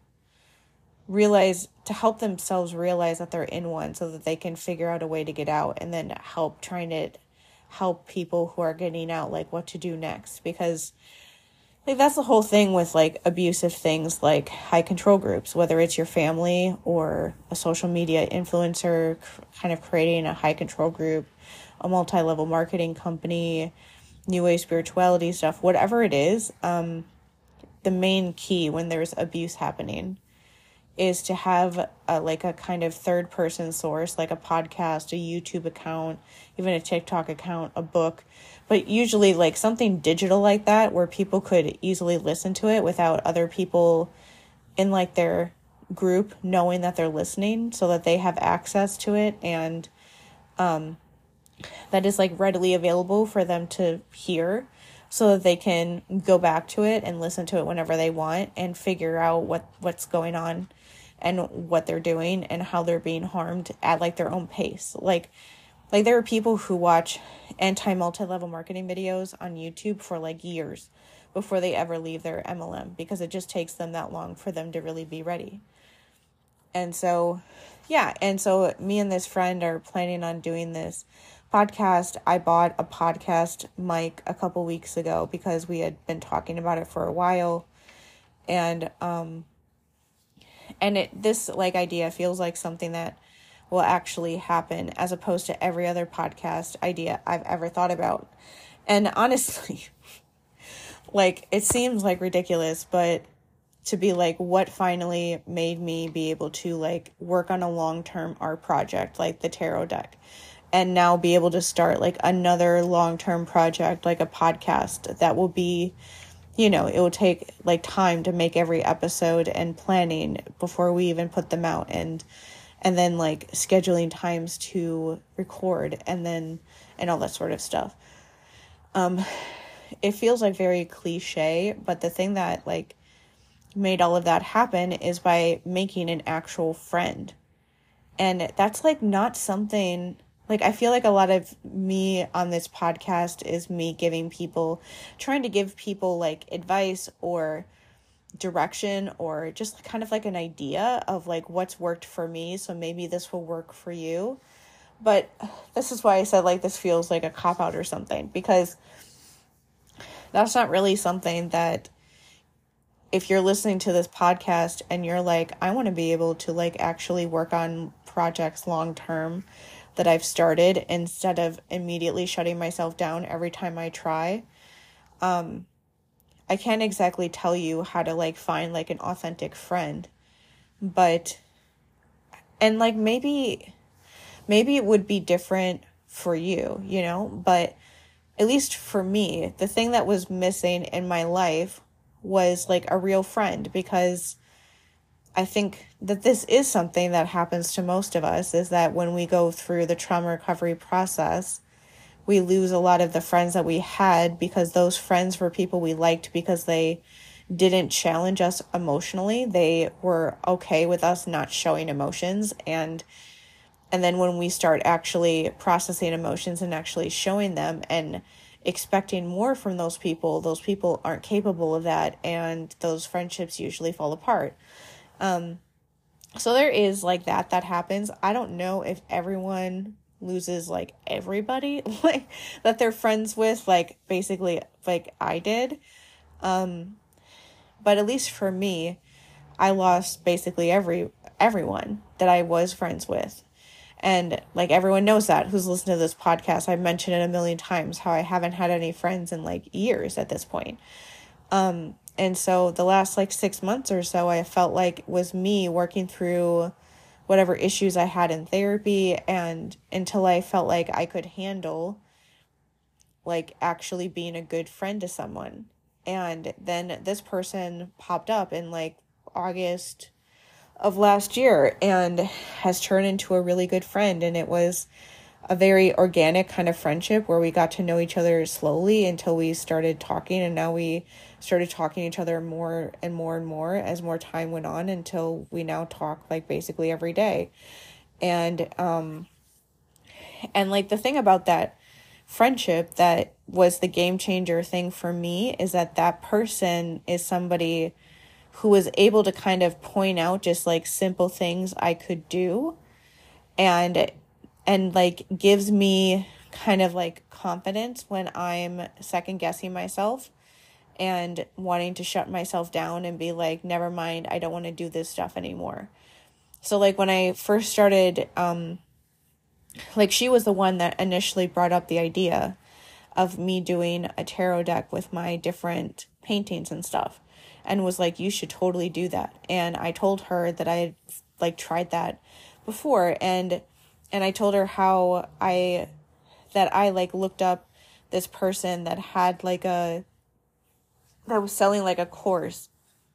realize, to help themselves realize that they're in one, so that they can figure out a way to get out, and then help trying to help people who are getting out, like what to do next. Because like that's the whole thing with like abusive things like high control groups, whether it's your family or a social media influencer kind of creating a high control group, a multi-level marketing company, new age spirituality stuff, whatever it is. Um, the main key when there's abuse happening is to have a, like a kind of third person source, like a podcast, a YouTube account, even a TikTok account, a book, but usually like something digital like that, where people could easily listen to it without other people in like their group knowing that they're listening, so that they have access to it, and um, that is like readily available for them to hear, so that they can go back to it and listen to it whenever they want and figure out what, what's going on and what they're doing and how they're being harmed at like their own pace. Like, like there are people who watch anti-multi-level marketing videos on YouTube for like years before they ever leave their M L M, because it just takes them that long for them to really be ready. And so, yeah. And so me and this friend are planning on doing this podcast. I bought a podcast mic a couple weeks ago because we had been talking about it for a while. And, um, and it, this like idea feels like something that will actually happen, as opposed to every other podcast idea I've ever thought about. And honestly, like, it seems like ridiculous, but to be like what finally made me be able to like work on a long-term art project like the tarot deck, and now be able to start like another long-term project like a podcast that will be, you know, it will take like time to make every episode and planning before we even put them out, and and then like scheduling times to record, and then and all that sort of stuff. Um it feels like very cliche, but the thing that like made all of that happen is by making an actual friend. And that's like not something, like I feel like a lot of me on this podcast is me giving people, trying to give people like advice or direction, or just kind of like an idea of like what's worked for me, so maybe this will work for you. But this is why I said like this feels like a cop-out or something, because that's not really something that, if you're listening to this podcast and you're like, I want to be able to like actually work on projects long term that I've started, instead of immediately shutting myself down every time I try. Um, I can't exactly tell you how to like find like an authentic friend, but, and like maybe, maybe it would be different for you, you know, but at least for me, the thing that was missing in my life was like a real friend, because I think that this is something that happens to most of us, is that when we go through the trauma recovery process, we lose a lot of the friends that we had, because those friends were people we liked because they didn't challenge us emotionally. They were okay with us not showing emotions. And and then when we start actually processing emotions and actually showing them and expecting more from those people, those people aren't capable of that, and those friendships usually fall apart. Um, so there is like that, that happens. I don't know if everyone loses like everybody like that they're friends with, like basically like I did. Um, but at least for me, I lost basically every, everyone that I was friends with. And like everyone knows that who's listened to this podcast. I've mentioned it a million times how I haven't had any friends in like years at this point. Um, and so the last like six months or so, I felt like it was me working through whatever issues I had in therapy, and until I felt like I could handle like actually being a good friend to someone. And then this person popped up in like August, of last year and has turned into a really good friend. And it was a very organic kind of friendship where we got to know each other slowly until we started talking, and now we started talking to each other more and more and more as more time went on until we now talk like basically every day. And um and like the thing about that friendship that was the game changer thing for me is that that person is somebody who was able to kind of point out just like simple things I could do, and and like gives me kind of like confidence when I'm second guessing myself and wanting to shut myself down and be like, never mind, I don't want to do this stuff anymore. So like when I first started, um, like she was the one that initially brought up the idea of me doing a tarot deck with my different paintings and stuff, and was like, you should totally do that. And I told her that I had like tried that before, and and I told her how I that I like looked up this person that had like a that was selling like a course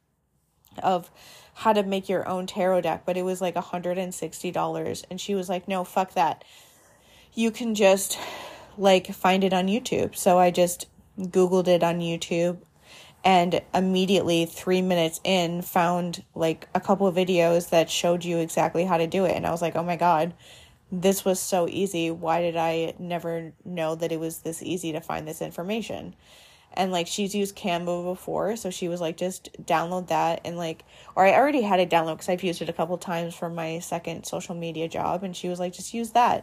of how to make your own tarot deck, but it was like one hundred sixty dollars. And she was like, no, fuck that. You can just like find it on YouTube. So I just Googled it on YouTube, and immediately three minutes in found like a couple of videos that showed you exactly how to do it. And I was like, oh my God, this was so easy. Why did I never know that it was this easy to find this information? And like she's used Canva before, so she was like, just download that. And like, or I already had it download because I've used it a couple times for my second social media job, and she was like, just use that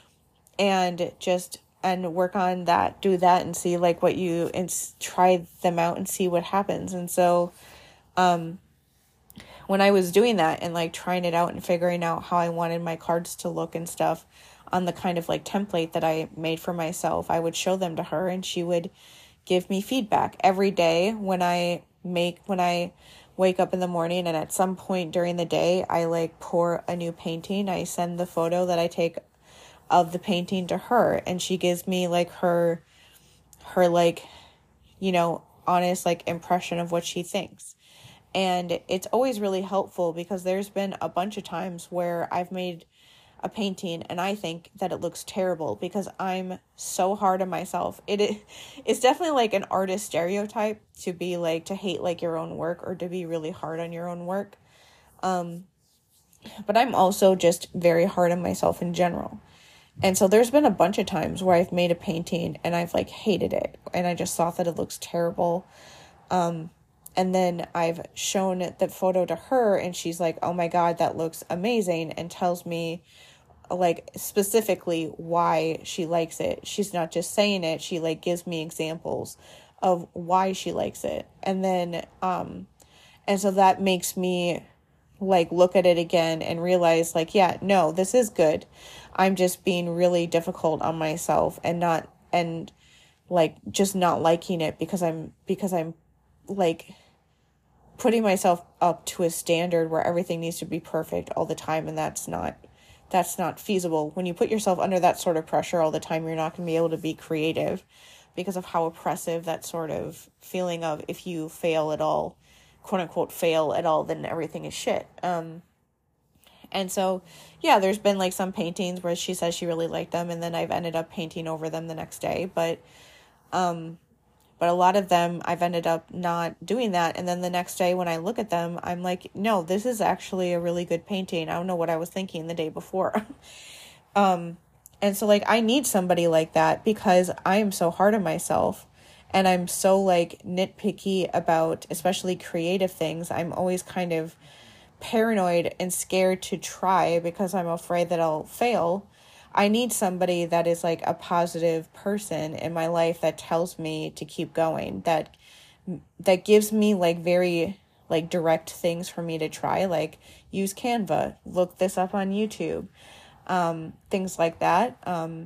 and just and work on that, do that, and see like what you and try them out and see what happens. And so um when I was doing that and like trying it out and figuring out how I wanted my cards to look and stuff on the kind of like template that I made for myself, I would show them to her, and she would give me feedback every day when I make, when I wake up in the morning, and at some point during the day, I like pour a new painting. I send the photo that I take of the painting to her, and she gives me like her, her like, you know, honest like impression of what she thinks. And it's always really helpful because there's been a bunch of times where I've made a painting and I think that it looks terrible because I'm so hard on myself. It it's definitely like an artist stereotype to be like, to hate like your own work or to be really hard on your own work. Um, but I'm also just very hard on myself in general. And so there's been a bunch of times where I've made a painting and I've like hated it and I just thought that it looks terrible. Um, And then I've shown that photo to her and she's like, oh my God, that looks amazing, and tells me like specifically why she likes it. She's not just saying it. She like gives me examples of why she likes it. And then, um, and so that makes me like look at it again and realize like, yeah, no, this is good. I'm just being really difficult on myself and not, and like just not liking it because I'm, because I'm like putting myself up to a standard where everything needs to be perfect all the time. And that's not, that's not feasible. When you put yourself under that sort of pressure all the time, you're not going to be able to be creative because of how oppressive that sort of feeling of, if you fail at all, quote unquote, fail at all, then everything is shit. Um, and so, yeah, there's been like some paintings where she says she really liked them, and then I've ended up painting over them the next day. But, um, But a lot of them, I've ended up not doing that. And then the next day when I look at them, I'm like, no, this is actually a really good painting. I don't know what I was thinking the day before. um, and so like, I need somebody like that because I am so hard on myself and I'm so like nitpicky about, especially creative things. I'm always kind of paranoid and scared to try because I'm afraid that I'll fail. I need somebody that is like a positive person in my life that tells me to keep going, that that gives me like very like direct things for me to try, like use Canva, look this up on YouTube, um, things like that, um,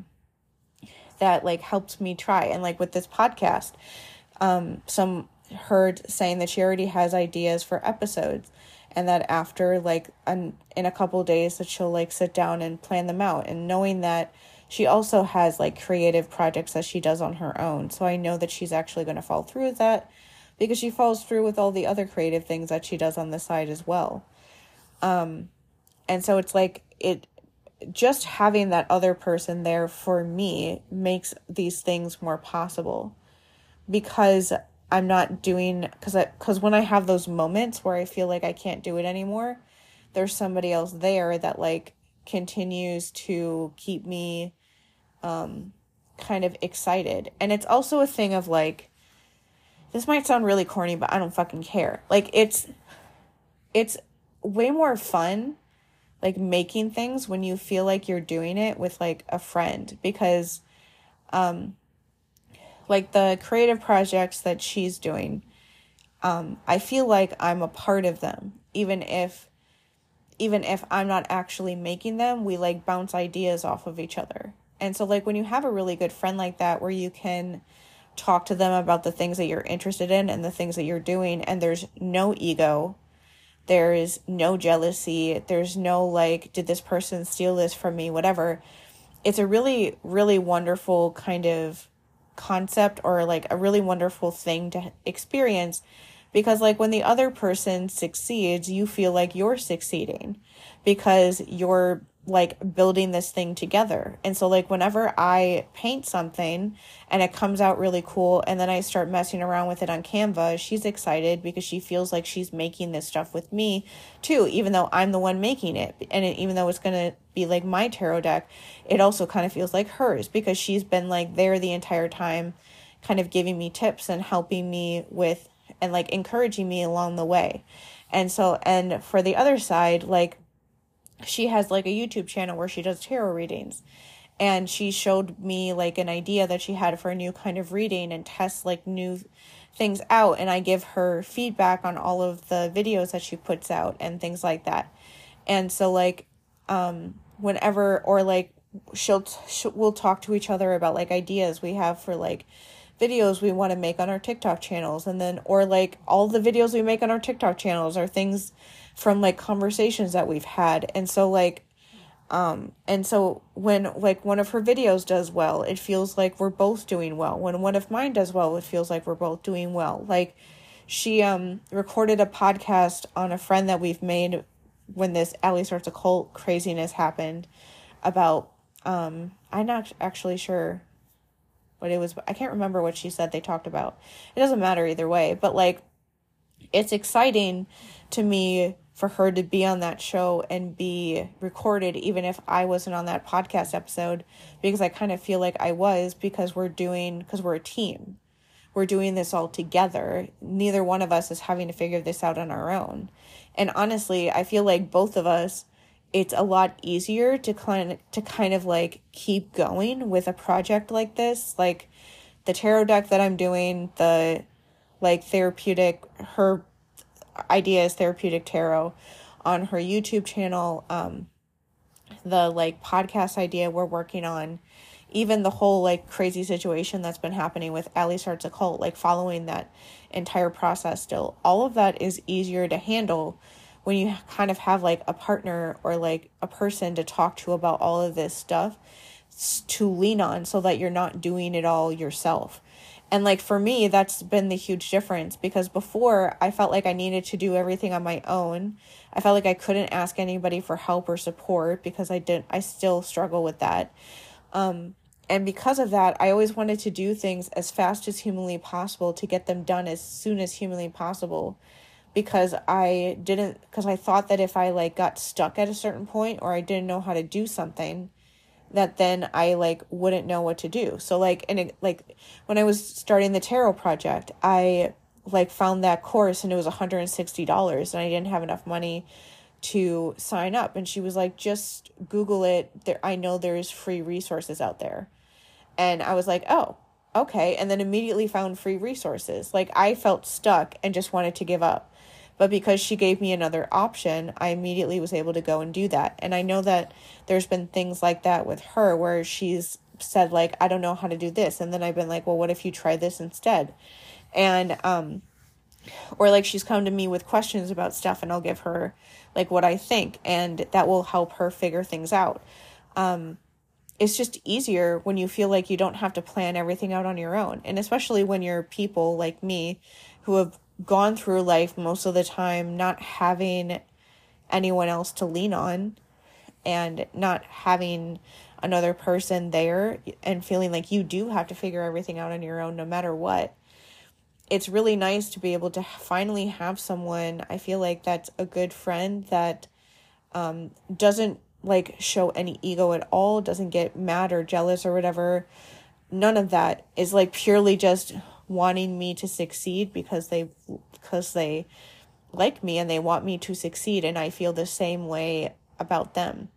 that like helps me try. And like with this podcast, um, some heard saying that she already has ideas for episodes. And that after like an, in a couple of days that she'll like sit down and plan them out, and knowing that she also has like creative projects that she does on her own. So I know that she's actually going to follow through with that because she follows through with all the other creative things that she does on the side as well. Um, and so it's like it just having that other person there for me makes these things more possible, because I'm not doing, because I, because when I have those moments where I feel like I can't do it anymore, there's somebody else there that like continues to keep me um, kind of excited. And it's also a thing of like, this might sound really corny, but I don't fucking care. Like it's, it's way more fun, like making things when you feel like you're doing it with like a friend, because um, like the creative projects that she's doing, um, I feel like I'm a part of them, even if, even if I'm not actually making them, we like bounce ideas off of each other. And so like when you have a really good friend like that, where you can talk to them about the things that you're interested in and the things that you're doing, and there's no ego, there is no jealousy, there's no like, did this person steal this from me, whatever. It's a really, really wonderful kind of concept, or like a really wonderful thing to experience, because like when the other person succeeds, you feel like you're succeeding because you're like building this thing together. And so like whenever I paint something and it comes out really cool, and then I start messing around with it on Canva, she's excited because she feels like she's making this stuff with me too, even though I'm the one making it. And it, even though it's going to be like my tarot deck, it also kind of feels like hers, because she's been like there the entire time, kind of giving me tips and helping me with, and like encouraging me along the way. And so, and for the other side, like she has like a YouTube channel where she does tarot readings, and she showed me like an idea that she had for a new kind of reading and tests like new things out. And I give her feedback on all of the videos that she puts out and things like that. And so like, um, whenever, or like she'll, she'll, we'll talk to each other about like ideas we have for like videos we want to make on our TikTok channels. And then, or like all the videos we make on our TikTok channels are things from like conversations that we've had. And so like, um, and so when like one of her videos does well, it feels like we're both doing well. When one of mine does well, it feels like we're both doing well. Like she, um, recorded a podcast on a friend that we've made when this Allie Starts a Cult craziness happened, about, um, I'm not actually sure what it was. I can't remember what she said they talked about. It doesn't matter either way, but like, it's exciting to me for her to be on that show and be recorded, even if I wasn't on that podcast episode, because I kind of feel like I was, because we're doing, because we're a team. We're doing this all together. Neither one of us is having to figure this out on our own. And honestly, I feel like both of us, it's a lot easier to kind of, to kind of like keep going with a project like this. Like the tarot deck that I'm doing, the like therapeutic, her idea is therapeutic tarot on her YouTube channel, um, the like podcast idea we're working on, even the whole like crazy situation that's been happening with Allie Starts a Cult, like following that entire process still, all of that is easier to handle when you kind of have like a partner or like a person to talk to about all of this stuff to lean on, so that you're not doing it all yourself. And like for me, that's been the huge difference, because before I felt like I needed to do everything on my own. I felt like I couldn't ask anybody for help or support, because I didn't, I still struggle with that. Um, and because of that, I always wanted to do things as fast as humanly possible, to get them done as soon as humanly possible, because I didn't, because I thought that if I like got stuck at a certain point, or I didn't know how to do something, that then I like wouldn't know what to do. So like, and it, like when I was starting the tarot project, I like found that course and it was one hundred sixty dollars, and I didn't have enough money to sign up. And she was like, just Google it. There, I know there's free resources out there. And I was like, oh, okay. And then immediately found free resources. Like I felt stuck and just wanted to give up. But because she gave me another option, I immediately was able to go and do that. And I know that there's been things like that with her, where she's said like, I don't know how to do this. And then I've been like, well, what if you try this instead? And, um, or like she's come to me with questions about stuff, and I'll give her like what I think, and that will help her figure things out. Um, it's just easier when you feel like you don't have to plan everything out on your own. And especially when you're people like me who have gone through life most of the time not having anyone else to lean on, and not having another person there and feeling like you do have to figure everything out on your own no matter what. It's really nice to be able to finally have someone, I feel like, that's a good friend that um, doesn't like show any ego at all, doesn't get mad or jealous or whatever. None of that, is like purely just wanting me to succeed because they because they like me and they want me to succeed, and I feel the same way about them.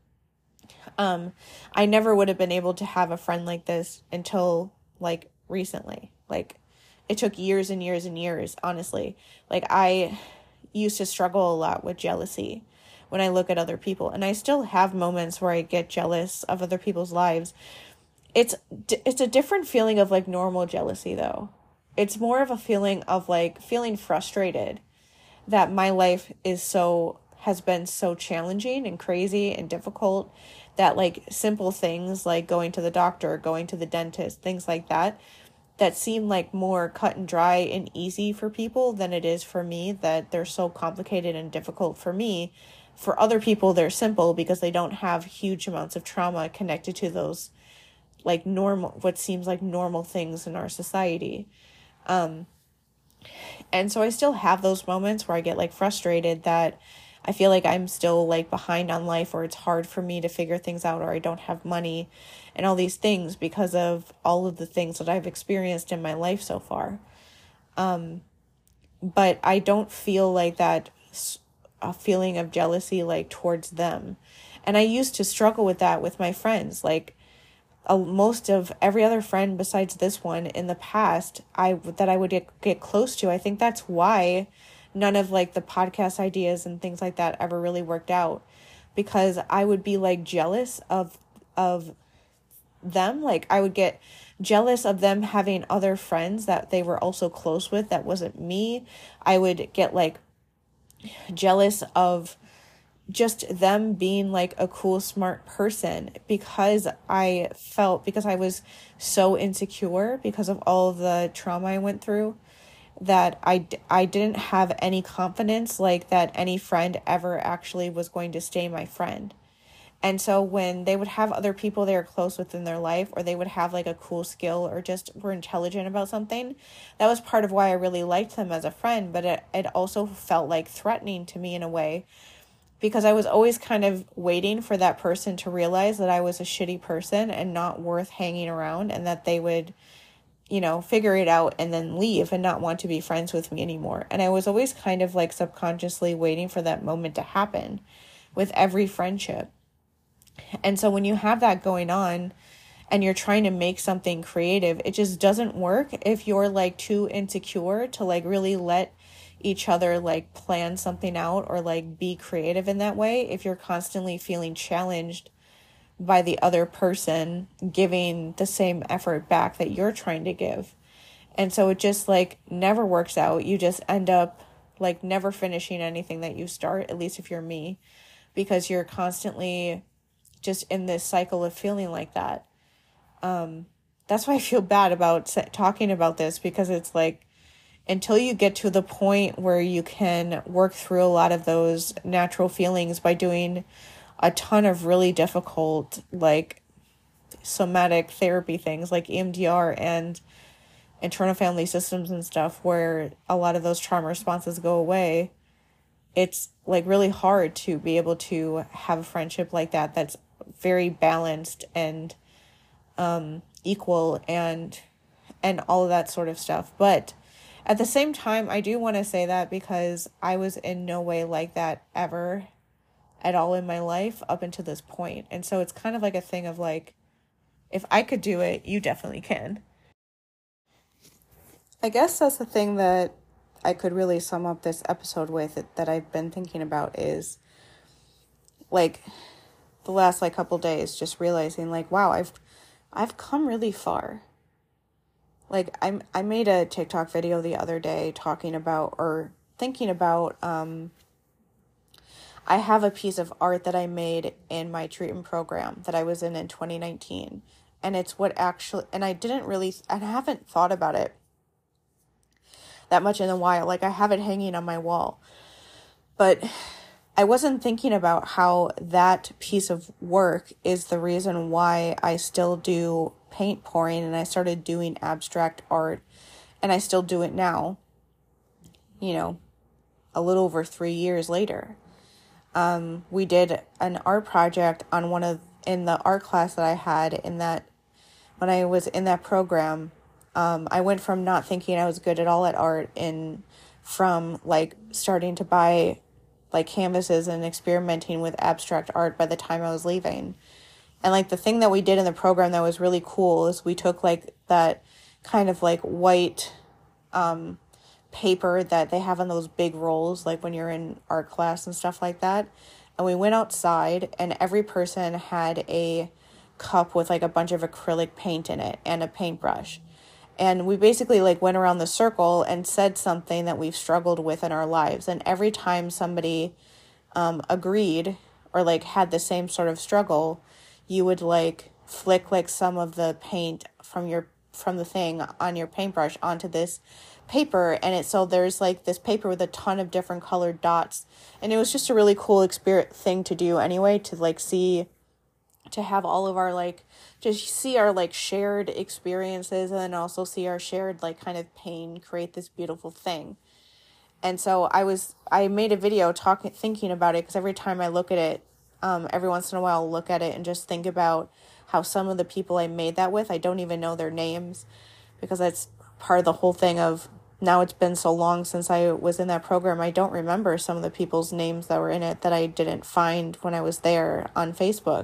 Um, I never would have been able to have a friend like this until like recently. Like, it took years and years and years, honestly. Like, I used to struggle a lot with jealousy when I look at other people, and I still have moments where I get jealous of other people's lives. It's it's a different feeling of like normal jealousy though. It's more of a feeling of like feeling frustrated that my life is so has been so challenging and crazy and difficult that like simple things like going to the doctor, going to the dentist, things like that, that seem like more cut and dry and easy for people than it is for me, that they're so complicated and difficult for me. For other people, they're simple because they don't have huge amounts of trauma connected to those like normal, what seems like normal things in our society. Um, and so I still have those moments where I get like frustrated that I feel like I'm still like behind on life, or it's hard for me to figure things out, or I don't have money and all these things because of all of the things that I've experienced in my life so far. Um, but I don't feel like that a feeling of jealousy like towards them. And I used to struggle with that with my friends. Like, uh, most of every other friend besides this one in the past, I that I would get, get close to. I think that's why none of like the podcast ideas and things like that ever really worked out, because I would be like jealous of of them. Like, I would get jealous of them having other friends that they were also close with that wasn't me. I would get like jealous of just them being like a cool, smart person, because I felt, because I was so insecure because of all of the trauma I went through, that I, I didn't have any confidence like that any friend ever actually was going to stay my friend. And so when they would have other people they were close with in their life, or they would have like a cool skill or just were intelligent about something, that was part of why I really liked them as a friend. But it, it also felt like threatening to me in a way, because I was always kind of waiting for that person to realize that I was a shitty person and not worth hanging around, and that they would, you know, figure it out and then leave and not want to be friends with me anymore. And I was always kind of like subconsciously waiting for that moment to happen with every friendship. And so when you have that going on and you're trying to make something creative, it just doesn't work if you're like too insecure to like really let each other like plan something out or like be creative in that way. If you're constantly feeling challenged by the other person giving the same effort back that you're trying to give. And so it just like never works out. You just end up like never finishing anything that you start, at least if you're me, because you're constantly just in this cycle of feeling like that. Um, that's why I feel bad about talking about this, because it's like, until you get to the point where you can work through a lot of those natural feelings by doing a ton of really difficult, like, somatic therapy things like E M D R and internal family systems and stuff, where a lot of those trauma responses go away, it's like really hard to be able to have a friendship like that that's very balanced and um equal and and all of that sort of stuff. But at the same time, I do want to say that because I was in no way like that ever at all in my life up until this point. And so it's kind of like a thing of like, if I could do it, you definitely can. I guess that's the thing that I could really sum up this episode with, that I've been thinking about, is like the last like couple days, just realizing like, wow, I've I've come really far. Like I I made a TikTok video the other day talking about, or thinking about, um I have a piece of art that I made in my treatment program that I was in in twenty nineteen, and it's what actually, and I didn't really, and I haven't thought about it that much in a while. Like, I have it hanging on my wall, but I wasn't thinking about how that piece of work is the reason why I still do paint pouring and I started doing abstract art, and I still do it now, you know, a little over three years later. Um, we did an art project on one of, in the art class that I had in that, when I was in that program. Um, I went from not thinking I was good at all at art and from like starting to buy like canvases and experimenting with abstract art by the time I was leaving. And like the thing that we did in the program that was really cool is we took like that kind of like white um, paper that they have on those big rolls, like when you're in art class and stuff like that. And we went outside and every person had a cup with like a bunch of acrylic paint in it and a paintbrush. And we basically like went around the circle and said something that we've struggled with in our lives. And every time somebody um, agreed or like had the same sort of struggle, you would like flick like some of the paint from your from the thing on your paintbrush onto this paper. And it so there's like this paper with a ton of different colored dots. And it was just a really cool experience thing to do anyway, to like see, to have all of our like, just see our like shared experiences and then also see our shared like kind of pain create this beautiful thing. And so I was, I made a video talking, thinking about it because every time I look at it, um, every once in a while I'll look at it and just think about how some of the people I made that with, I don't even know their names because that's part of the whole thing of now it's been so long since I was in that program. I don't remember some of the people's names that were in it that I didn't find when I was there on Facebook.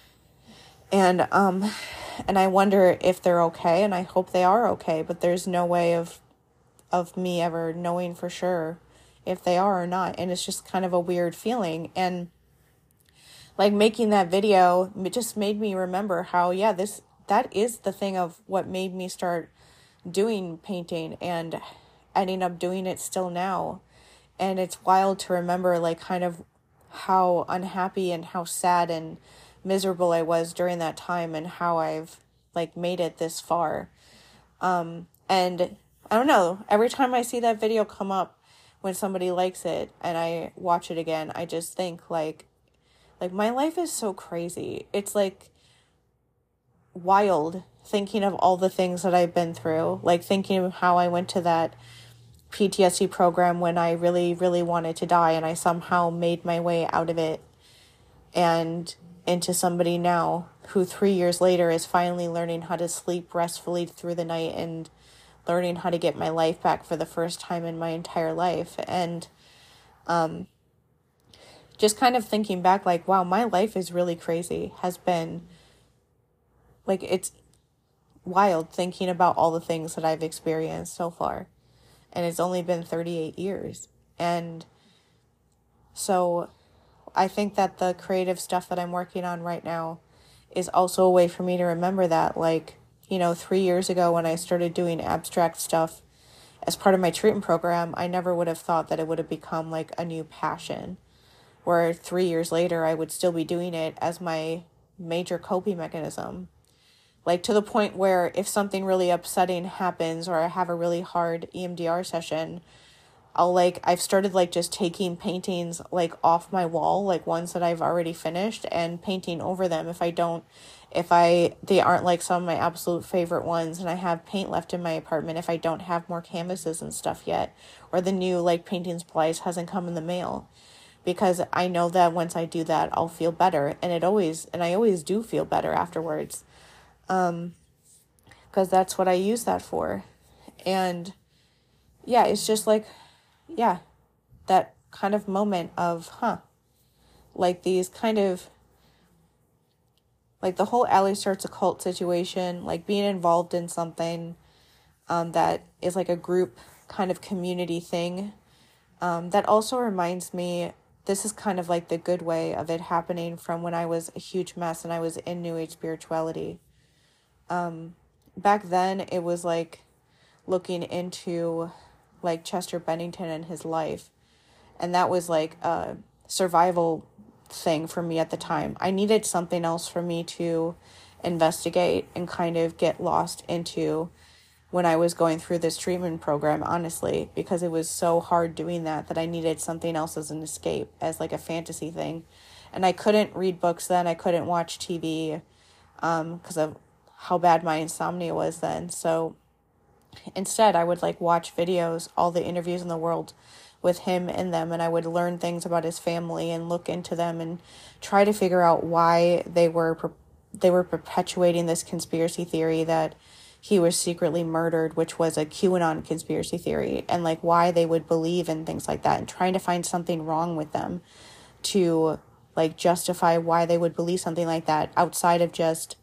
And um, and I wonder if they're okay, and I hope they are okay, but there's no way of of me ever knowing for sure if they are or not. And it's just kind of a weird feeling. And like making that video, it just made me remember how, yeah, this that is the thing of what made me start doing painting and ending up doing it still now. And it's wild to remember like kind of how unhappy and how sad and miserable I was during that time and how I've like made it this far. Um, and I don't know, every time I see that video come up when somebody likes it and I watch it again, I just think like, like my life is so crazy. It's like wild thinking of all the things that I've been through, like thinking of how I went to that P T S D program when I really, really wanted to die and I somehow made my way out of it and into somebody now who three years later is finally learning how to sleep restfully through the night and learning how to get my life back for the first time in my entire life. And um, just kind of thinking back like, wow, my life is really crazy, has been like, it's wild thinking about all the things that I've experienced so far. And it's only been thirty-eight years. And so I think that the creative stuff that I'm working on right now is also a way for me to remember that, like, you know, three years ago when I started doing abstract stuff as part of my treatment program, I never would have thought that it would have become like a new passion, where three years later I would still be doing it as my major coping mechanism. Like to the point where if something really upsetting happens or I have a really hard E M D R session, I'll like, I've started like just taking paintings like off my wall, like ones that I've already finished and painting over them. If I don't, if I, they aren't like some of my absolute favorite ones and I have paint left in my apartment, if I don't have more canvases and stuff yet, or the new like painting supplies hasn't come in the mail, because I know that once I do that, I'll feel better. And it always, and I always do feel better afterwards. Um, because that's what I use that for. And yeah, it's just like, yeah, that kind of moment of, huh, like these kind of, like the whole Allie Starts a Cult situation, like being involved in something um, that is like a group kind of community thing. Um, that also reminds me, this is kind of like the good way of it happening from when I was a huge mess and I was in New Age spirituality. Um, back then it was like looking into like Chester Bennington and his life. And that was like a survival thing for me at the time. I needed something else for me to investigate and kind of get lost into when I was going through this treatment program, honestly, because it was so hard doing that, that I needed something else as an escape, as like a fantasy thing. And I couldn't read books then. I couldn't watch T V um, because of how bad my insomnia was then. So instead, I would like watch videos, all the interviews in the world with him in them, and I would learn things about his family and look into them and try to figure out why they were they were perpetuating this conspiracy theory that he was secretly murdered, which was a QAnon conspiracy theory, and like why they would believe in things like that, and trying to find something wrong with them to like justify why they would believe something like that outside of just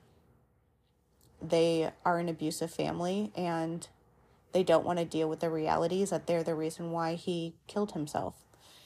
they are an abusive family and they don't want to deal with the realities that they're the reason why he killed himself.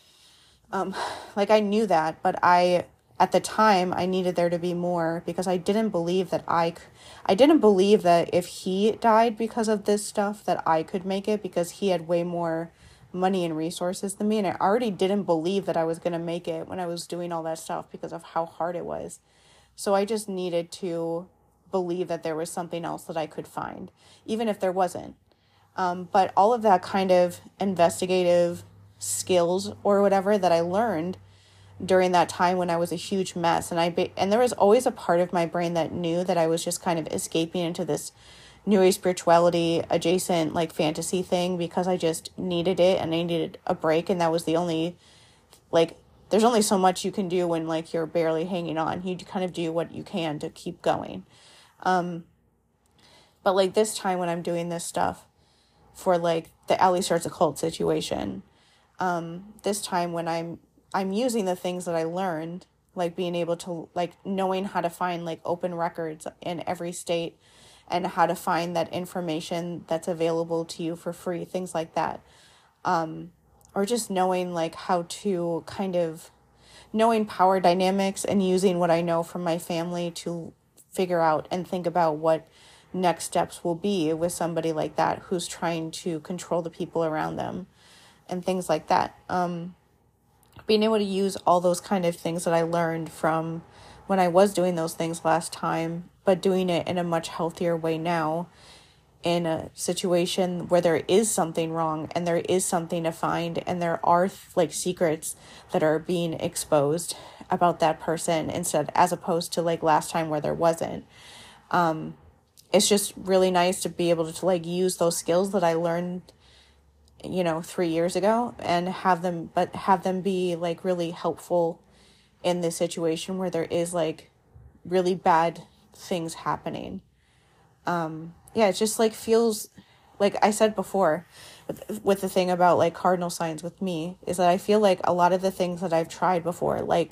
Um, like I knew that, but I, at the time, I needed there to be more because I didn't believe that I, I didn't believe that if he died because of this stuff that I could make it, because he had way more money and resources than me. And I already didn't believe that I was going to make it when I was doing all that stuff because of how hard it was. So I just needed to believe that there was something else that I could find, even if there wasn't. Um, but all of that kind of investigative skills or whatever that I learned during that time when I was a huge mess. And I be- and there was always a part of my brain that knew that I was just kind of escaping into this New Age spirituality adjacent like fantasy thing because I just needed it and I needed a break. And that was the only, like, there's only so much you can do when like you're barely hanging on. You kind of do what you can to keep going. Um, but like this time when I'm doing this stuff for like the Allie Starts a Cult situation, um, this time when I'm I'm using the things that I learned, like being able to like knowing how to find like open records in every state and how to find that information that's available to you for free, things like that. Um, or just knowing like how to kind of knowing power dynamics and using what I know from my family to figure out and think about what next steps will be with somebody like that who's trying to control the people around them and things like that. Um, being able to use all those kind of things that I learned from when I was doing those things last time, but doing it in a much healthier way now in a situation where there is something wrong and there is something to find and there are like secrets that are being exposed about that person instead, as opposed to like last time where there wasn't. Um, it's just really nice to be able to, to like use those skills that I learned, you know, three years ago and have them, but have them be like really helpful in this situation where there is like really bad things happening. Um, yeah, it just like feels like I said before with, with the thing about like cardinal signs with me is that I feel like a lot of the things that I've tried before, like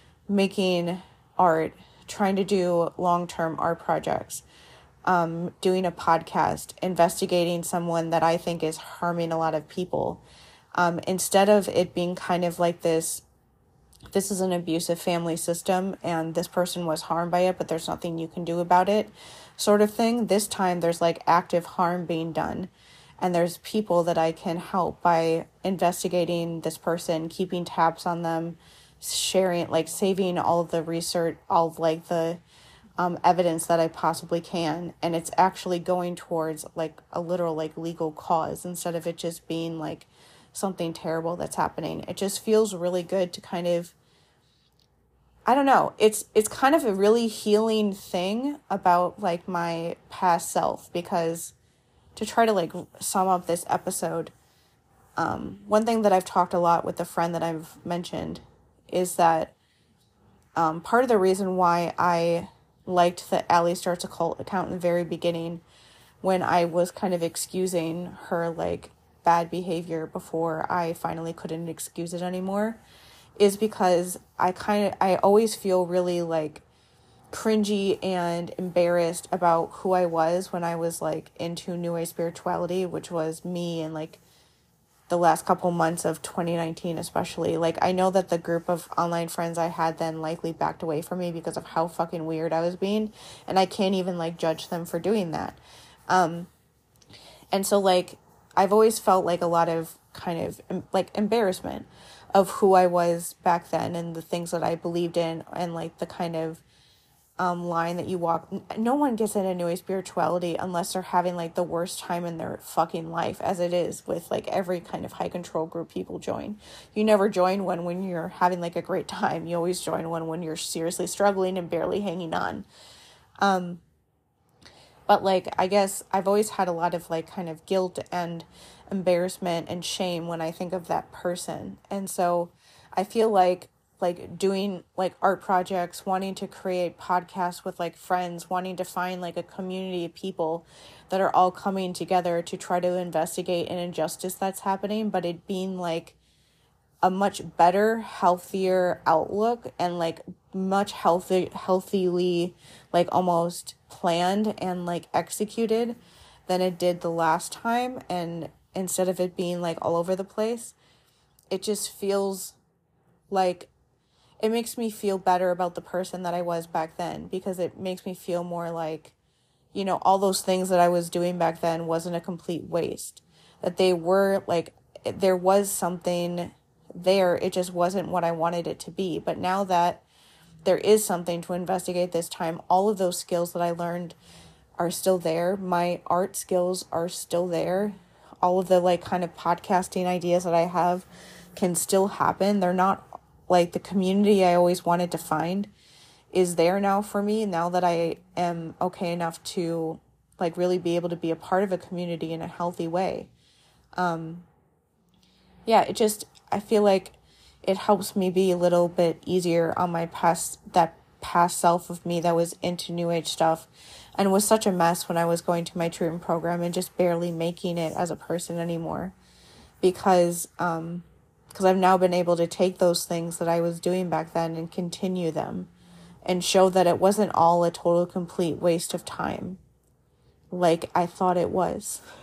making art, trying to do long-term art projects, um, doing a podcast, investigating someone that I think is harming a lot of people, um, instead of it being kind of like this, this is an abusive family system and this person was harmed by it, but there's nothing you can do about it sort of thing. This time there's like active harm being done and there's people that I can help by investigating this person, keeping tabs on them, sharing, like saving all of the research, all of like the um, evidence that I possibly can. And it's actually going towards like a literal like legal cause instead of it just being like something terrible that's happening. It just feels really good to kind of, I don't know, it's it's kind of a really healing thing about like my past self, because to try to like sum up this episode, um, one thing that I've talked a lot with a friend that I've mentioned is that um, part of the reason why I liked the Allie Starts a Cult account in the very beginning, when I was kind of excusing her like bad behavior before I finally couldn't excuse it anymore, is because I kind of, I always feel really like cringy and embarrassed about who I was when I was like into New Age spirituality, which was me and like the last couple months of twenty nineteen especially. Like I know that the group of online friends I had then likely backed away from me because of how fucking weird I was being, and I can't even like judge them for doing that. Um, and so like I've always felt like a lot of kind of like embarrassment of who I was back then and the things that I believed in and like the kind of um, line that you walk. No one gets into New Age spirituality unless they're having like the worst time in their fucking life, as it is with like every kind of high control group people join. You never join one when you're having like a great time. You always join one when you're seriously struggling and barely hanging on. Um, but like, I guess I've always had a lot of like kind of guilt and embarrassment and shame when I think of that person. And so I feel like like doing like art projects, wanting to create podcasts with like friends, wanting to find like a community of people that are all coming together to try to investigate an injustice that's happening, but it being like a much better, healthier outlook and like much healthy, healthily, like almost planned and like executed than it did the last time. And instead of it being like all over the place, it just feels like it makes me feel better about the person that I was back then, because it makes me feel more like, you know, all those things that I was doing back then wasn't a complete waste, that they were like, there was something there. It just wasn't what I wanted it to be. But now that there is something to investigate this time, all of those skills that I learned are still there. My art skills are still there. All of the like kind of podcasting ideas that I have can still happen. They're not like the community I always wanted to find is there now for me, now that I am okay enough to like really be able to be a part of a community in a healthy way. Um, yeah, it just, I feel like it helps me be a little bit easier on my past, that past self of me that was into New Age stuff and was such a mess when I was going to my treatment program and just barely making it as a person anymore. Because, um, because I've now been able to take those things that I was doing back then and continue them and show that it wasn't all a total complete waste of time like I thought it was.